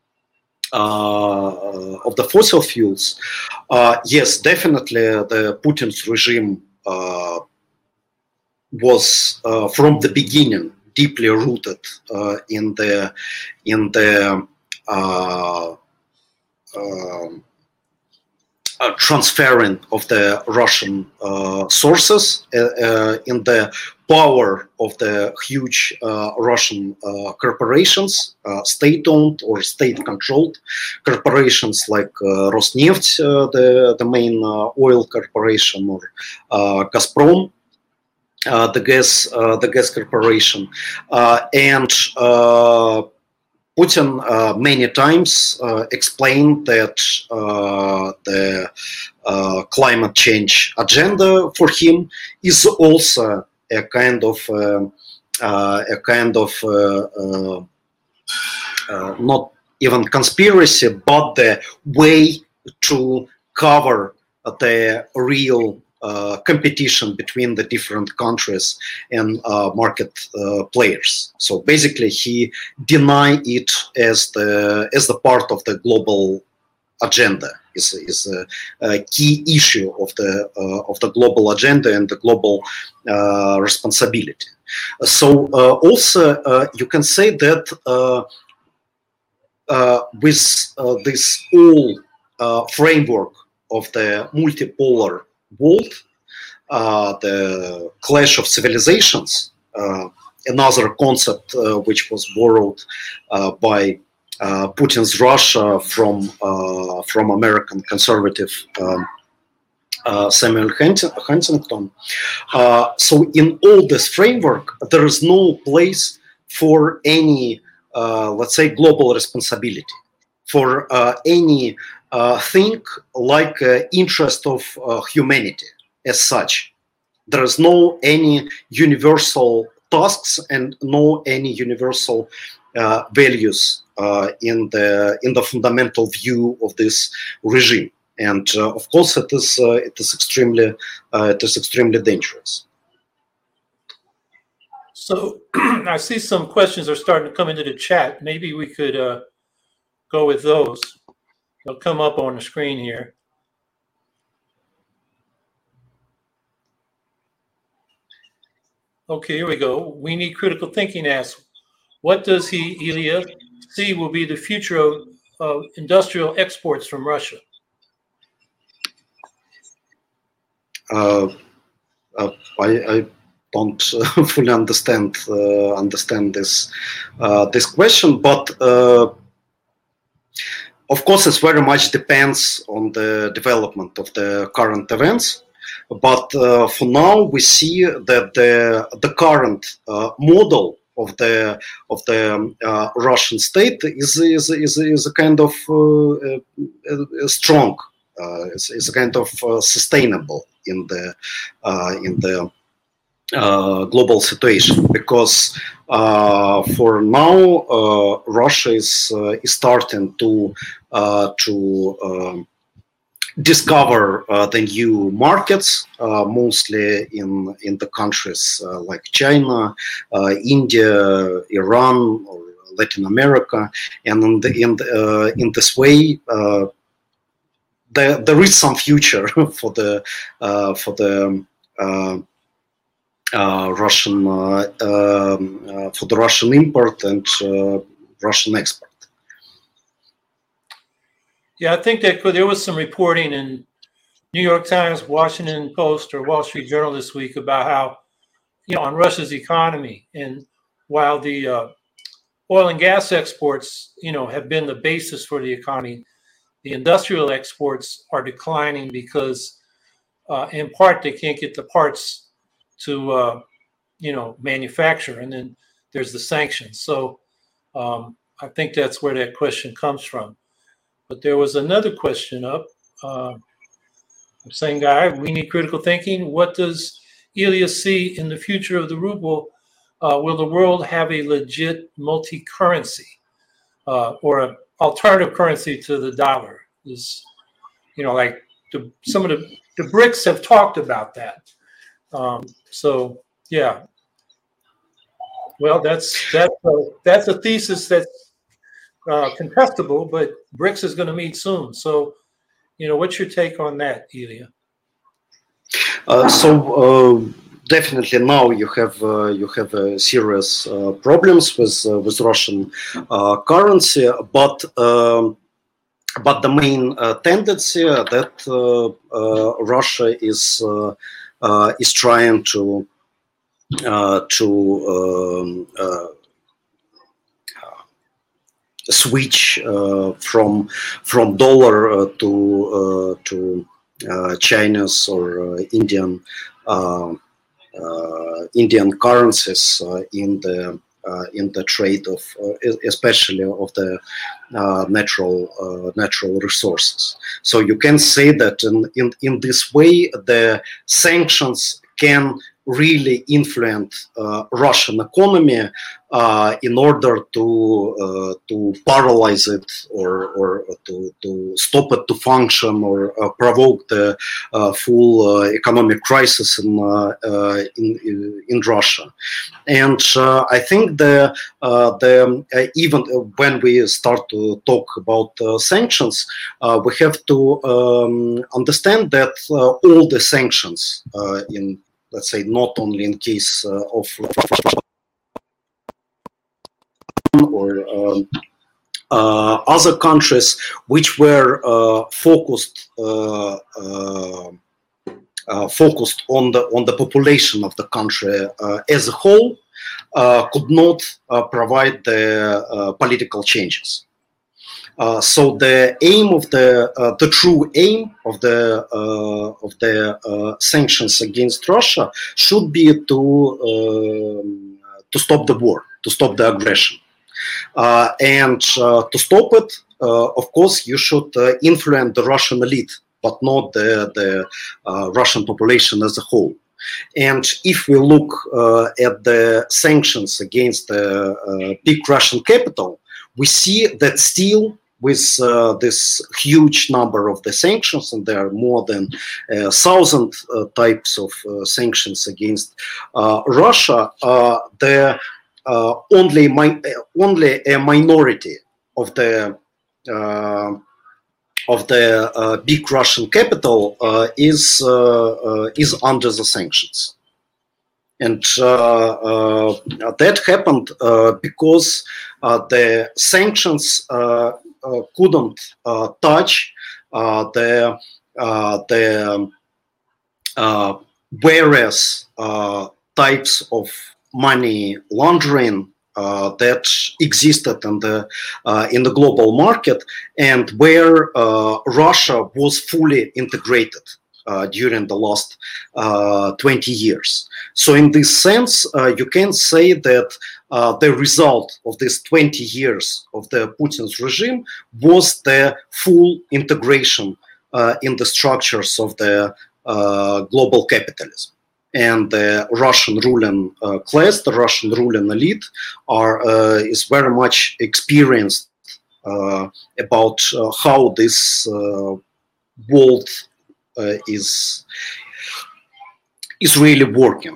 uh, of the fossil fuels, uh, yes, definitely the Putin's regime uh, was uh, from the beginning deeply rooted uh, in the in the uh, uh, Uh, transferring of the Russian uh, sources uh, uh, in the power of the huge uh, Russian uh, corporations, uh, state-owned or state-controlled corporations like uh, Rosneft, uh, the, the main uh, oil corporation, or uh, Gazprom, uh, the gas uh, the gas corporation, uh, and uh, Putin uh, many times uh, explained that uh, the uh, climate change agenda for him is also a kind of uh, uh, a kind of uh, uh, uh, not even conspiracy, but the way to cover the real Uh, competition between the different countries and uh, market uh, players. So basically, he denied it as the as the part of the global agenda, is is a, a key issue of the uh, of the global agenda and the global uh, responsibility. So uh, also uh, you can say that uh, uh, with uh, this whole uh, framework of the multipolar world, uh, the clash of civilizations, uh, another concept uh, which was borrowed uh, by uh, Putin's Russia from uh, from American conservative um, uh, Samuel Huntington. Uh, so in all this framework, there is no place for any, uh, let's say, global responsibility, for uh, any uh, thing like uh, interest of uh, humanity as such. There is no any universal tasks and no any universal uh, values uh, in the in the fundamental view of this regime, and uh, of course it is uh, it is extremely uh, it is extremely dangerous. So I see some questions are starting to come into the chat. Maybe we could uh, go with those. They'll come up on the screen here. Okay, here we go. We Need Critical Thinking asks, what does he, Ilya, see will be the future of uh, industrial exports from Russia? Uh, uh, I, I don't uh, fully understand uh, understand this uh, this question, but uh, of course, it very much depends on the development of the current events. But uh, for now, we see that the the current uh, model of the of the um, uh, Russian state is is is, is a kind of uh, uh, strong, uh, is, is a kind of uh, sustainable in the uh, in the uh, global situation, because uh, for now uh, Russia is uh, is starting to uh, to um, discover uh, the new markets, uh, mostly in in the countries uh, like China, uh, India, Iran, or Latin America, and in the, in, the, uh, in this way, uh, there there is some future for the uh, for the uh, uh, Russian uh, um, uh, for the Russian import and uh, Russian export. Yeah, I think that there was some reporting in New York Times, Washington Post, or Wall Street Journal this week about how, you know, on Russia's economy, and while the uh, oil and gas exports, you know, have been the basis for the economy, the industrial exports are declining because, uh, in part, they can't get the parts to, uh, you know, manufacture, and then there's the sanctions. So um, I think that's where that question comes from. But there was another question up. Uh, same guy, we need critical thinking. What does Ilya see in the future of the ruble? Uh, will the world have a legit multi-currency uh, or an alternative currency to the dollar? Is, you know, like the, some of the, the BRICS have talked about that. Um, so, yeah. Well, that's, that's, a, that's a thesis that's Uh, contestable, but BRICS is going to meet soon. So, you know, what's your take on that, Ilya? Uh, so uh, definitely now you have uh, you have uh, serious uh, problems with uh, with Russian uh, currency, but um, but the main uh, tendency that uh, uh, Russia is uh, uh, is trying to uh, to um, uh, switch uh, from from dollar uh, to uh, to uh, Chinese or uh, Indian uh, uh, Indian currencies uh, in the uh, in the trade of uh, especially of the uh, natural uh, natural resources. So you can say that in, in in this way the sanctions can really influence uh, Russian economy uh, in order to uh, to paralyze it or or to, to stop it to function or uh, provoke the uh, full uh, economic crisis in, uh, uh, in in Russia. And uh, I think the uh, the uh, even when we start to talk about uh, sanctions, uh, we have to um, understand that uh, all the sanctions uh, in, let's say, not only in case uh, of or um, uh, other countries which were uh, focused uh, uh, uh, focused on the on the population of the country uh, as a whole, uh, could not uh, provide the uh, political changes. Uh, so the aim of the uh, the true aim of the uh, of the uh, sanctions against Russia should be to uh, to stop the war, to stop the aggression, uh, and uh, to stop it. Uh, of course, you should uh, influence the Russian elite, but not the the uh, Russian population as a whole. And if we look uh, at the sanctions against the uh, big Russian capital, we see that still, with uh, this huge number of the sanctions, and there are more than a thousand uh, types of uh, sanctions against uh, Russia, uh, the uh, only mi- only a minority of the uh, of the uh, big Russian capital uh, is uh, uh, is under the sanctions. And uh, uh, that happened uh, because uh, the sanctions uh, uh, couldn't uh, touch uh, the uh, the uh, various uh, types of money laundering uh, that existed in the uh, in the global market, and where uh, Russia was fully integrated Uh, during the last uh, twenty years. So in this sense, uh, you can say that uh, the result of this twenty years of the Putin's regime was the full integration uh, in the structures of the uh, global capitalism. And the Russian ruling uh, class, the Russian ruling elite, are uh, is very much experienced uh, about uh, how this uh, world Uh, is is really working.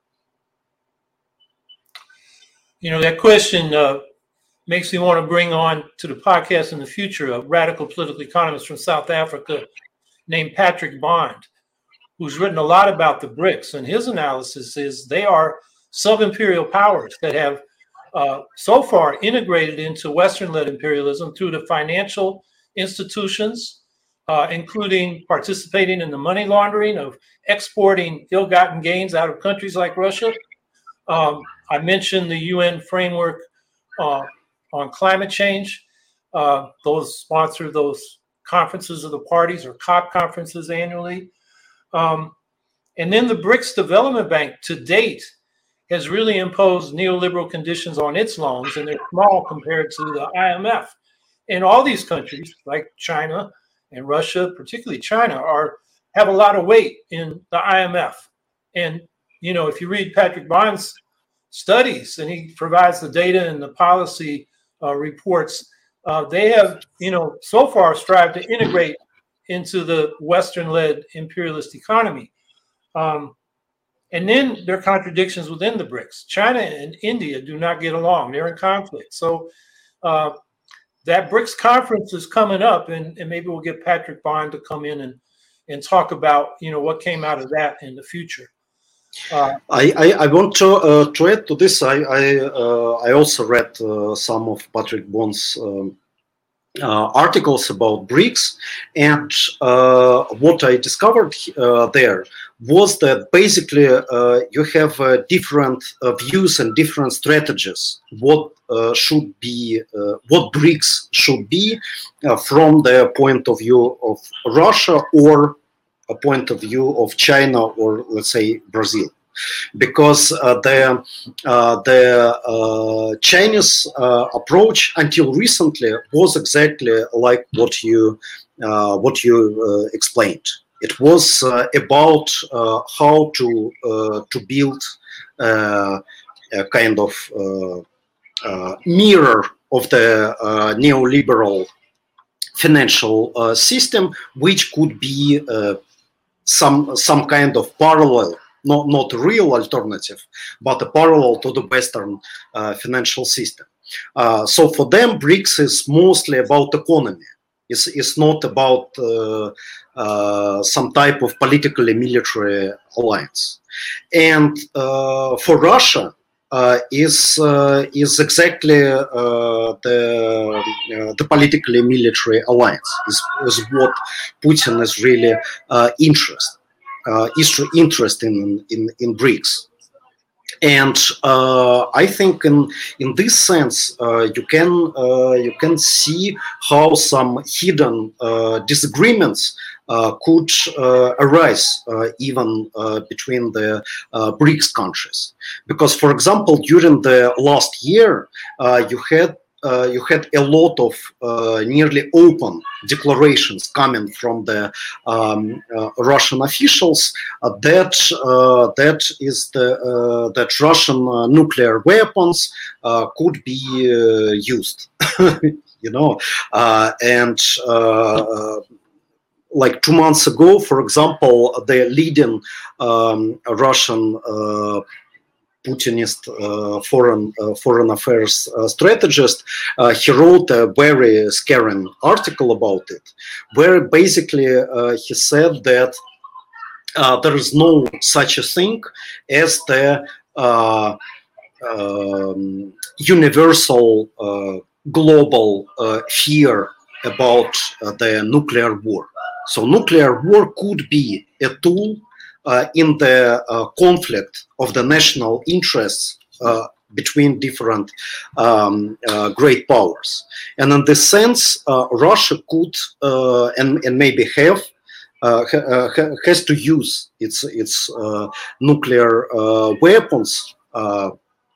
You know, that question uh, makes me want to bring on to the podcast in the future a radical political economist from South Africa named Patrick Bond, who's written a lot about the BRICS, and his analysis is they are sub-imperial powers that have uh, so far integrated into Western-led imperialism through the financial institutions, Uh, including participating in the money laundering of exporting ill-gotten gains out of countries like Russia. Um, I mentioned the U N framework uh, on climate change. Uh, those sponsor those conferences of the parties, or COP conferences annually. Um, and then the BRICS Development Bank, to date, has really imposed neoliberal conditions on its loans, and they're small compared to the I M F. And all these countries, like China and Russia, particularly China, are have a lot of weight in the I M F. And, you know, if you read Patrick Bond's studies, and he provides the data and the policy uh, reports, uh, they have, you know, so far strived to integrate into the Western-led imperialist economy. Um, and then there are contradictions within the BRICS. China and India do not get along. They're in conflict. So uh, that BRICS conference is coming up, and, and maybe we'll get Patrick Bond to come in and, and talk about, you know, what came out of that in the future. Uh, I, I, I want to uh, to add to this. I I, uh, I also read uh, some of Patrick Bond's um, uh, articles about BRICS, and uh, what I discovered uh, there was that basically uh, you have uh, different uh, views and different strategies. What uh, should be, uh, what BRICS should be uh, from the point of view of Russia, or a point of view of China, or let's say Brazil. Because uh, the uh, the uh, Chinese uh, approach until recently was exactly like what you uh, what you uh, explained. It was uh, about uh, how to uh, to build uh, a kind of uh, uh, mirror of the uh, neoliberal financial uh, system, which could be uh, some some kind of parallel, not not a real alternative, but a parallel to the Western uh, financial system. Uh, so for them, BRICS is mostly about economy. It's, it's not about uh, uh, some type of politically military alliance. And uh, for Russia, uh, is uh, is exactly uh, the uh, the politically military alliance is, is what Putin is really uh, interest uh, is interested in, in in BRICS. And uh, I think in in this sense, uh, you can uh, you can see how some hidden uh, disagreements uh, could uh, arise uh, even uh, between the uh, BRICS countries. Because, for example, during the last year, uh, you had Uh, you had a lot of uh, nearly open declarations coming from the um, uh, Russian officials uh, that uh, that is the uh, that Russian uh, nuclear weapons uh, could be uh, used, you know, uh, and. Uh, Like two months ago, for example, the leading um, Russian uh, Putinist uh, foreign uh, foreign affairs uh, strategist, uh, he wrote a very scaring article about it, where basically uh, he said that uh, there is no such a thing as the uh, um, universal uh, global uh, fear about uh, the nuclear war. So nuclear war could be a tool Uh, in the uh, conflict of the national interests uh, between different um, uh, great powers. And in this sense, uh, Russia could uh, and, and maybe have uh, ha ha has to use its, its uh, nuclear uh, weapons uh,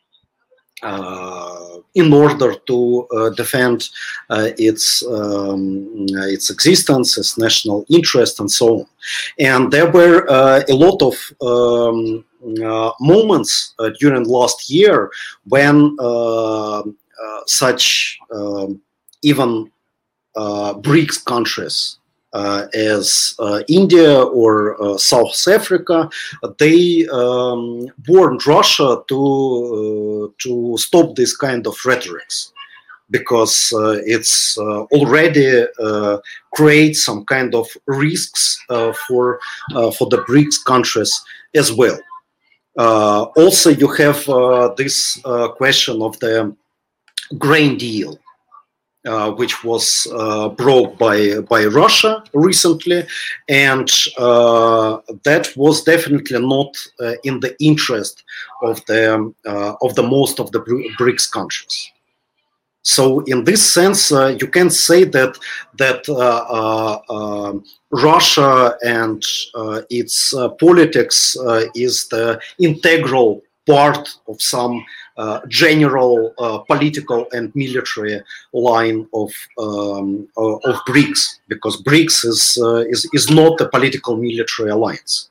Uh, in order to uh, defend uh, its um, its existence, its national interest, and so on. And there were uh, a lot of um, uh, moments uh, during last year when uh, uh, such um, even uh, BRICS countries Uh, as uh, India or uh, South Africa, they um, warned Russia to uh, to stop this kind of rhetorics, because uh, it's uh, already uh, creates some kind of risks uh, for uh, for the BRICS countries as well. Uh, also, you have uh, this uh, question of the grain deal, Uh, which was uh, broke by by Russia recently, and uh, that was definitely not uh, in the interest of the uh, of the most of the BRICS countries. So, in this sense, uh, you can say that that uh, uh, uh, Russia and uh, its uh, politics uh, is the integral part of some Uh, general uh, political and military line of um, uh, of BRICS, because BRICS is uh, is is not a political military alliance.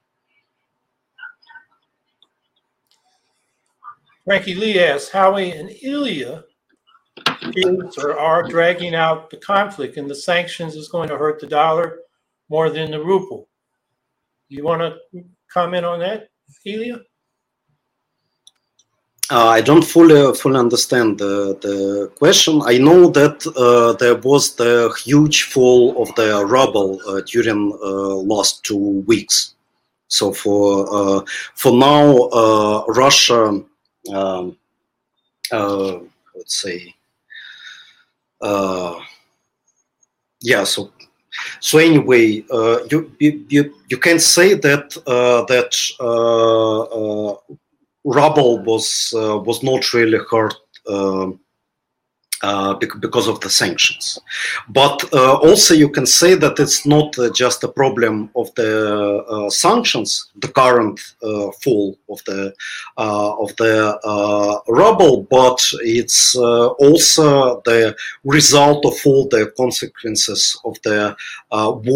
Frankie Lee asks, Howie and Ilya or are dragging out the conflict, and the sanctions is going to hurt the dollar more than the ruble. You want to comment on that, Ilya? Uh, I don't fully fully understand the, the question. I know that uh, there was the huge fall of the ruble uh, during uh, last two weeks. So for uh, for now, uh, Russia, um, uh, let's say, uh, yeah. So so anyway, uh, you, you you can say that uh, that. Uh, uh, Ruble was uh, was not really hurt uh, uh, because of the sanctions, but uh, also you can say that it's not uh, just a problem of the uh, sanctions, the current uh, fall of the uh, of the uh, ruble, but it's uh, also the result of all the consequences of the uh, war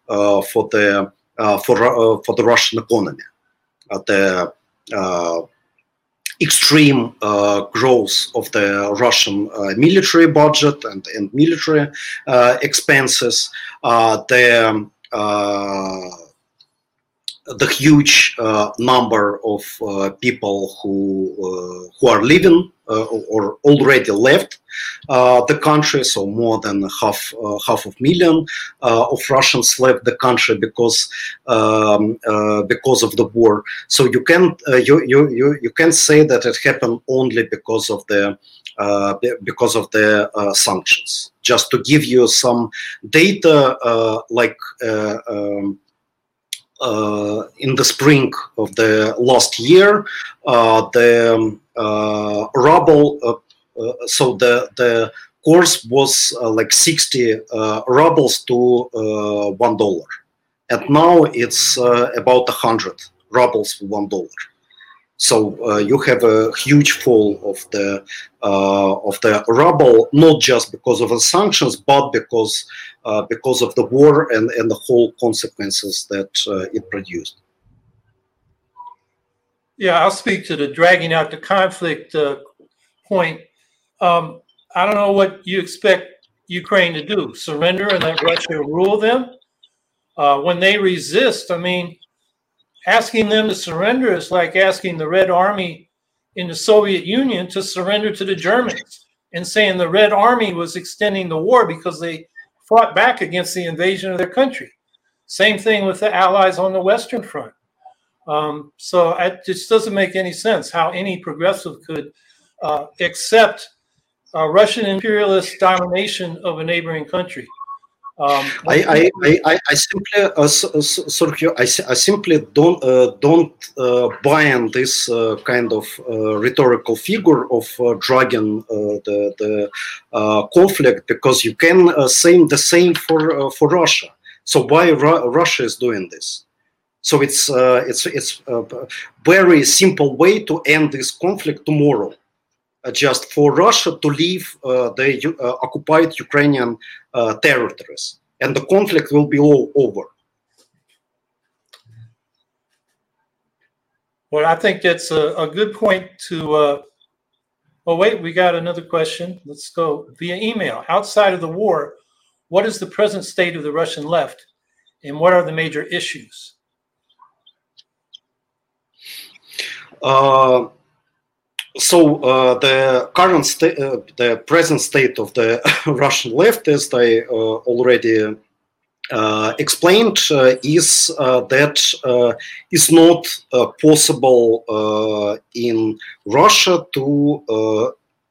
uh, for the uh, for uh, for the Russian economy. Uh, the uh, extreme uh, growth of the Russian uh, military budget and, and military uh, expenses, uh, the uh, the huge uh, number of uh, people who uh, who are living uh, or already left uh, the country, so more than half uh, half of million uh, of Russians left the country because um, uh, because of the war. So you can uh, you, you you you can say that it happened only because of the uh, because of the uh, sanctions. Just to give you some data, uh, like. Uh, um, Uh, in the spring of the last year, uh, the um, uh, ruble, uh, uh, so the the course was uh, like sixty uh, rubles to uh, one dollar, and now it's uh, about a hundred rubles for one dollar. So uh, you have a huge fall of the uh, of the ruble, not just because of the sanctions, but because uh, because of the war and, and the whole consequences that uh, it produced. Yeah, I'll speak to the dragging out the conflict uh, point. Um, I don't know what you expect Ukraine to do: surrender and let Russia rule them. Uh, when they resist, I mean, asking them to surrender is like asking the Red Army in the Soviet Union to surrender to the Germans and saying the Red Army was extending the war because they fought back against the invasion of their country. Same thing with the Allies on the Western Front. Um, so it just doesn't make any sense how any progressive could uh, accept uh, Russian imperialist domination of a neighboring country. Um, I, I, I, I simply, uh, Sergio, I, I simply don't uh, don't uh, buy in this uh, kind of uh, rhetorical figure of uh, dragging uh, the the uh, conflict, because you can uh, say the same for uh, for Russia. So why Ru Russia is doing this? So it's uh, it's it's a very simple way to end this conflict tomorrow. Uh, just for Russia to leave uh, the uh, occupied Ukrainian uh, territories, and the conflict will be all over. Well, I think that's a, a good point to. Uh, oh, wait, we got another question. Let's go via email. Outside of the war, what is the present state of the Russian left, and what are the major issues? Uh, So uh, the current state, uh, the present state of the Russian left, as I uh, already uh, explained, uh, is uh, that uh, it's not uh, possible uh, in Russia to, uh,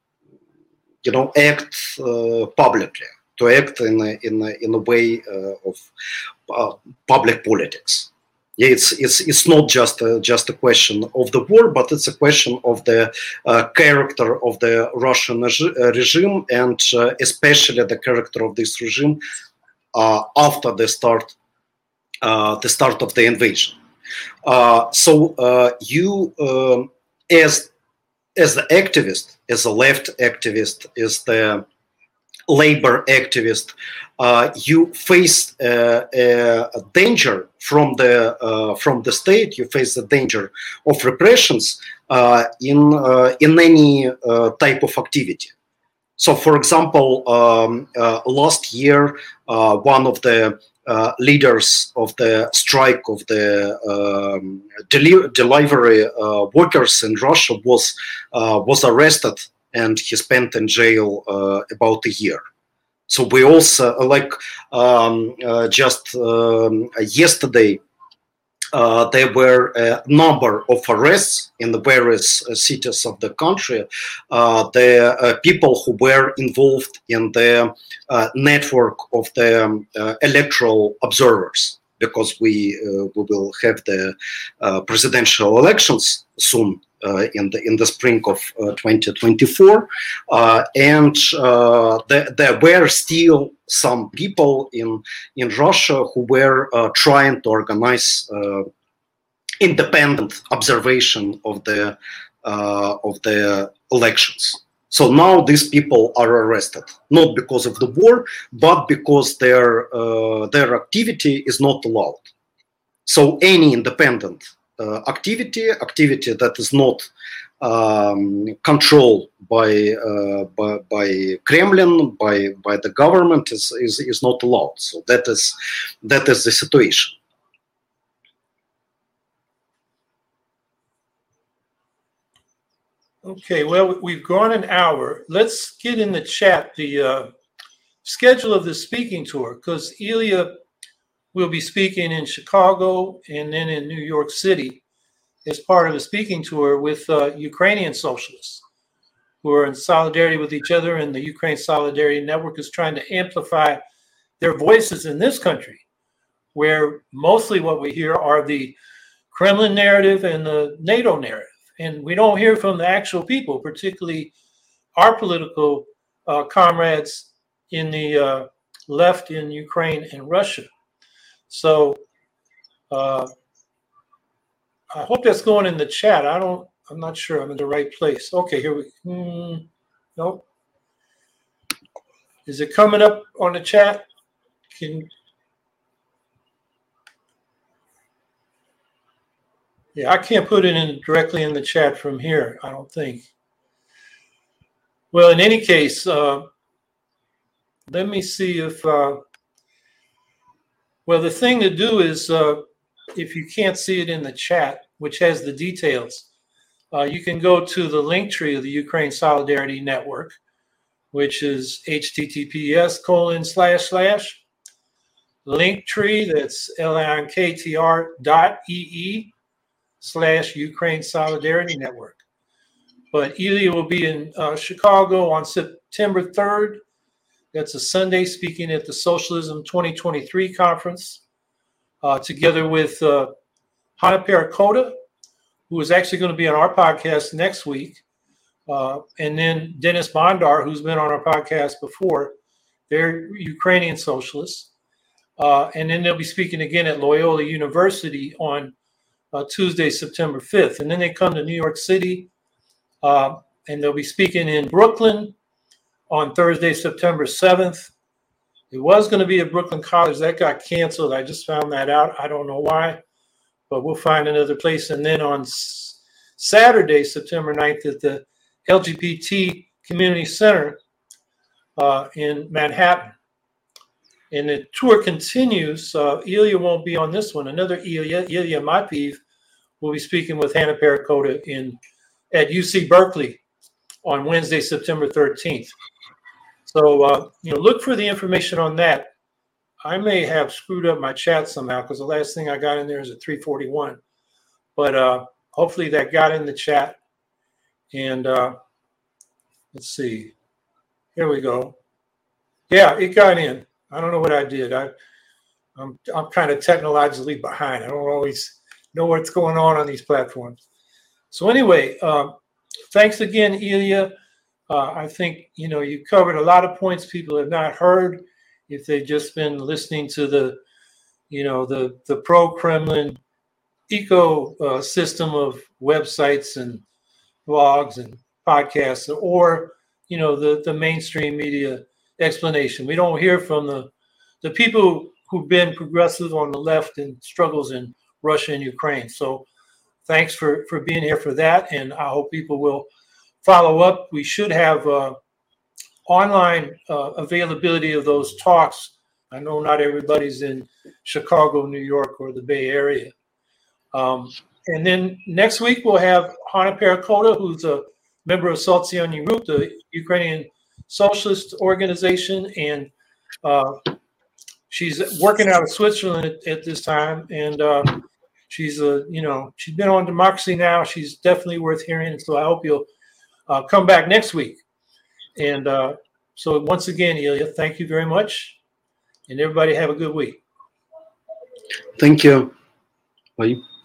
you know, act uh, publicly, to act in a, in a, in a way uh, of uh, public politics. Yeah, it's it's it's not just a, just a question of the war, but it's a question of the uh, character of the Russian regi regime, and uh, especially the character of this regime uh, after the start uh, the start of the invasion. Uh, so uh, you, um, as as the activist, as a left activist, as the labor activist, uh, you face uh, a danger from the uh, from the state. You face the danger of repressions uh, in uh, in any uh, type of activity. So, for example, um, uh, last year, uh, one of the uh, leaders of the strike of the um, deli delivery uh, workers in Russia was uh, was arrested, and he spent in jail uh, about a year. So we also, like um, uh, just um, yesterday, uh, there were a number of arrests in the various uh, cities of the country. Uh, the uh, people who were involved in the uh, network of the um, uh, electoral observers, because we uh, we will have the uh, presidential elections soon. Uh, in the in the spring of uh, twenty twenty-four, uh, and uh, there, there were still some people in in Russia who were uh, trying to organize uh, independent observation of the uh, of the elections. So now these people are arrested, not because of the war, but because their uh, their activity is not allowed. So any independent uh, activity, activity that is not um, controlled by, uh, by by Kremlin, by by the government, is, is is not allowed. So that is that is the situation. Okay, well, we've gone an hour. Let's get in the chat the uh, schedule of the speaking tour, because Ilya will be speaking in Chicago and then in New York City as part of a speaking tour with uh, Ukrainian socialists who are in solidarity with each other, and the Ukraine Solidarity Network is trying to amplify their voices in this country, where mostly what we hear are the Kremlin narrative and the NATO narrative. And we don't hear from the actual people, particularly our political uh, comrades in the uh, left in Ukraine and Russia. So uh, I hope that's going in the chat. I don't, I'm not sure I'm in the right place. Okay, here we, hmm, nope. Is it coming up on the chat? Can, yeah, I can't put it in directly in the chat from here, I don't think. Well, in any case, uh, let me see if, uh, well, the thing to do is, uh, if you can't see it in the chat, which has the details, uh, you can go to the link tree of the Ukraine Solidarity Network, which is H T T P S colon slash slash link tree, that's L-I-N-K-T-R dot E-E slash Ukraine Solidarity Network. But Ilya will be in uh, Chicago on September third. That's a Sunday, speaking at the Socialism twenty twenty-three conference, uh, together with uh, Hannah Parakota, who is actually going to be on our podcast next week, uh, and then Dennis Bondar, who's been on our podcast before. They're Ukrainian socialists. Uh, and then they'll be speaking again at Loyola University on uh, Tuesday, September fifth. And then they come to New York City, uh, and they'll be speaking in Brooklyn on Thursday, September seventh. It was going to be at Brooklyn College. That got canceled. I just found that out. I don't know why, but we'll find another place. And then on s- Saturday, September ninth, at the L G B T Community Center uh, in Manhattan. And the tour continues. Uh, Ilya won't be on this one. Another Ilya, Ilya Matveev, will be speaking with Hannah Parakota in at U C Berkeley on Wednesday, September thirteenth. So, uh, you know, look for the information on that. I may have screwed up my chat somehow, because the last thing I got in there is at three forty-one. But uh, hopefully that got in the chat. And uh, let's see. Here we go. Yeah, it got in. I don't know what I did. I, I'm I'm kind of technologically behind. I don't always know what's going on on these platforms. So anyway, um, thanks again, Ilya. Uh, I think, you know, you covered a lot of points people have not heard if they've just been listening to the, you know, the the pro-Kremlin ecosystem of websites and blogs and podcasts, or, you know, the the mainstream media explanation. We don't hear from the the people who've been progressive on the left and struggles in Russia and Ukraine. So thanks for for being here for that, and I hope people will follow up. We should have uh, online uh, availability of those talks. I know not everybody's in Chicago, New York, or the Bay Area. Um, and then next week we'll have Hannah Parakota, who's a member of Solzhenitsyn Group, the Ukrainian Socialist Organization, and uh, she's working out of Switzerland at, at this time. And uh, she's a, you know, she's been on Democracy Now! She's definitely worth hearing. So I hope you'll uh, come back next week. And uh, so once again, Ilya, thank you very much, and everybody have a good week. Thank you. Bye.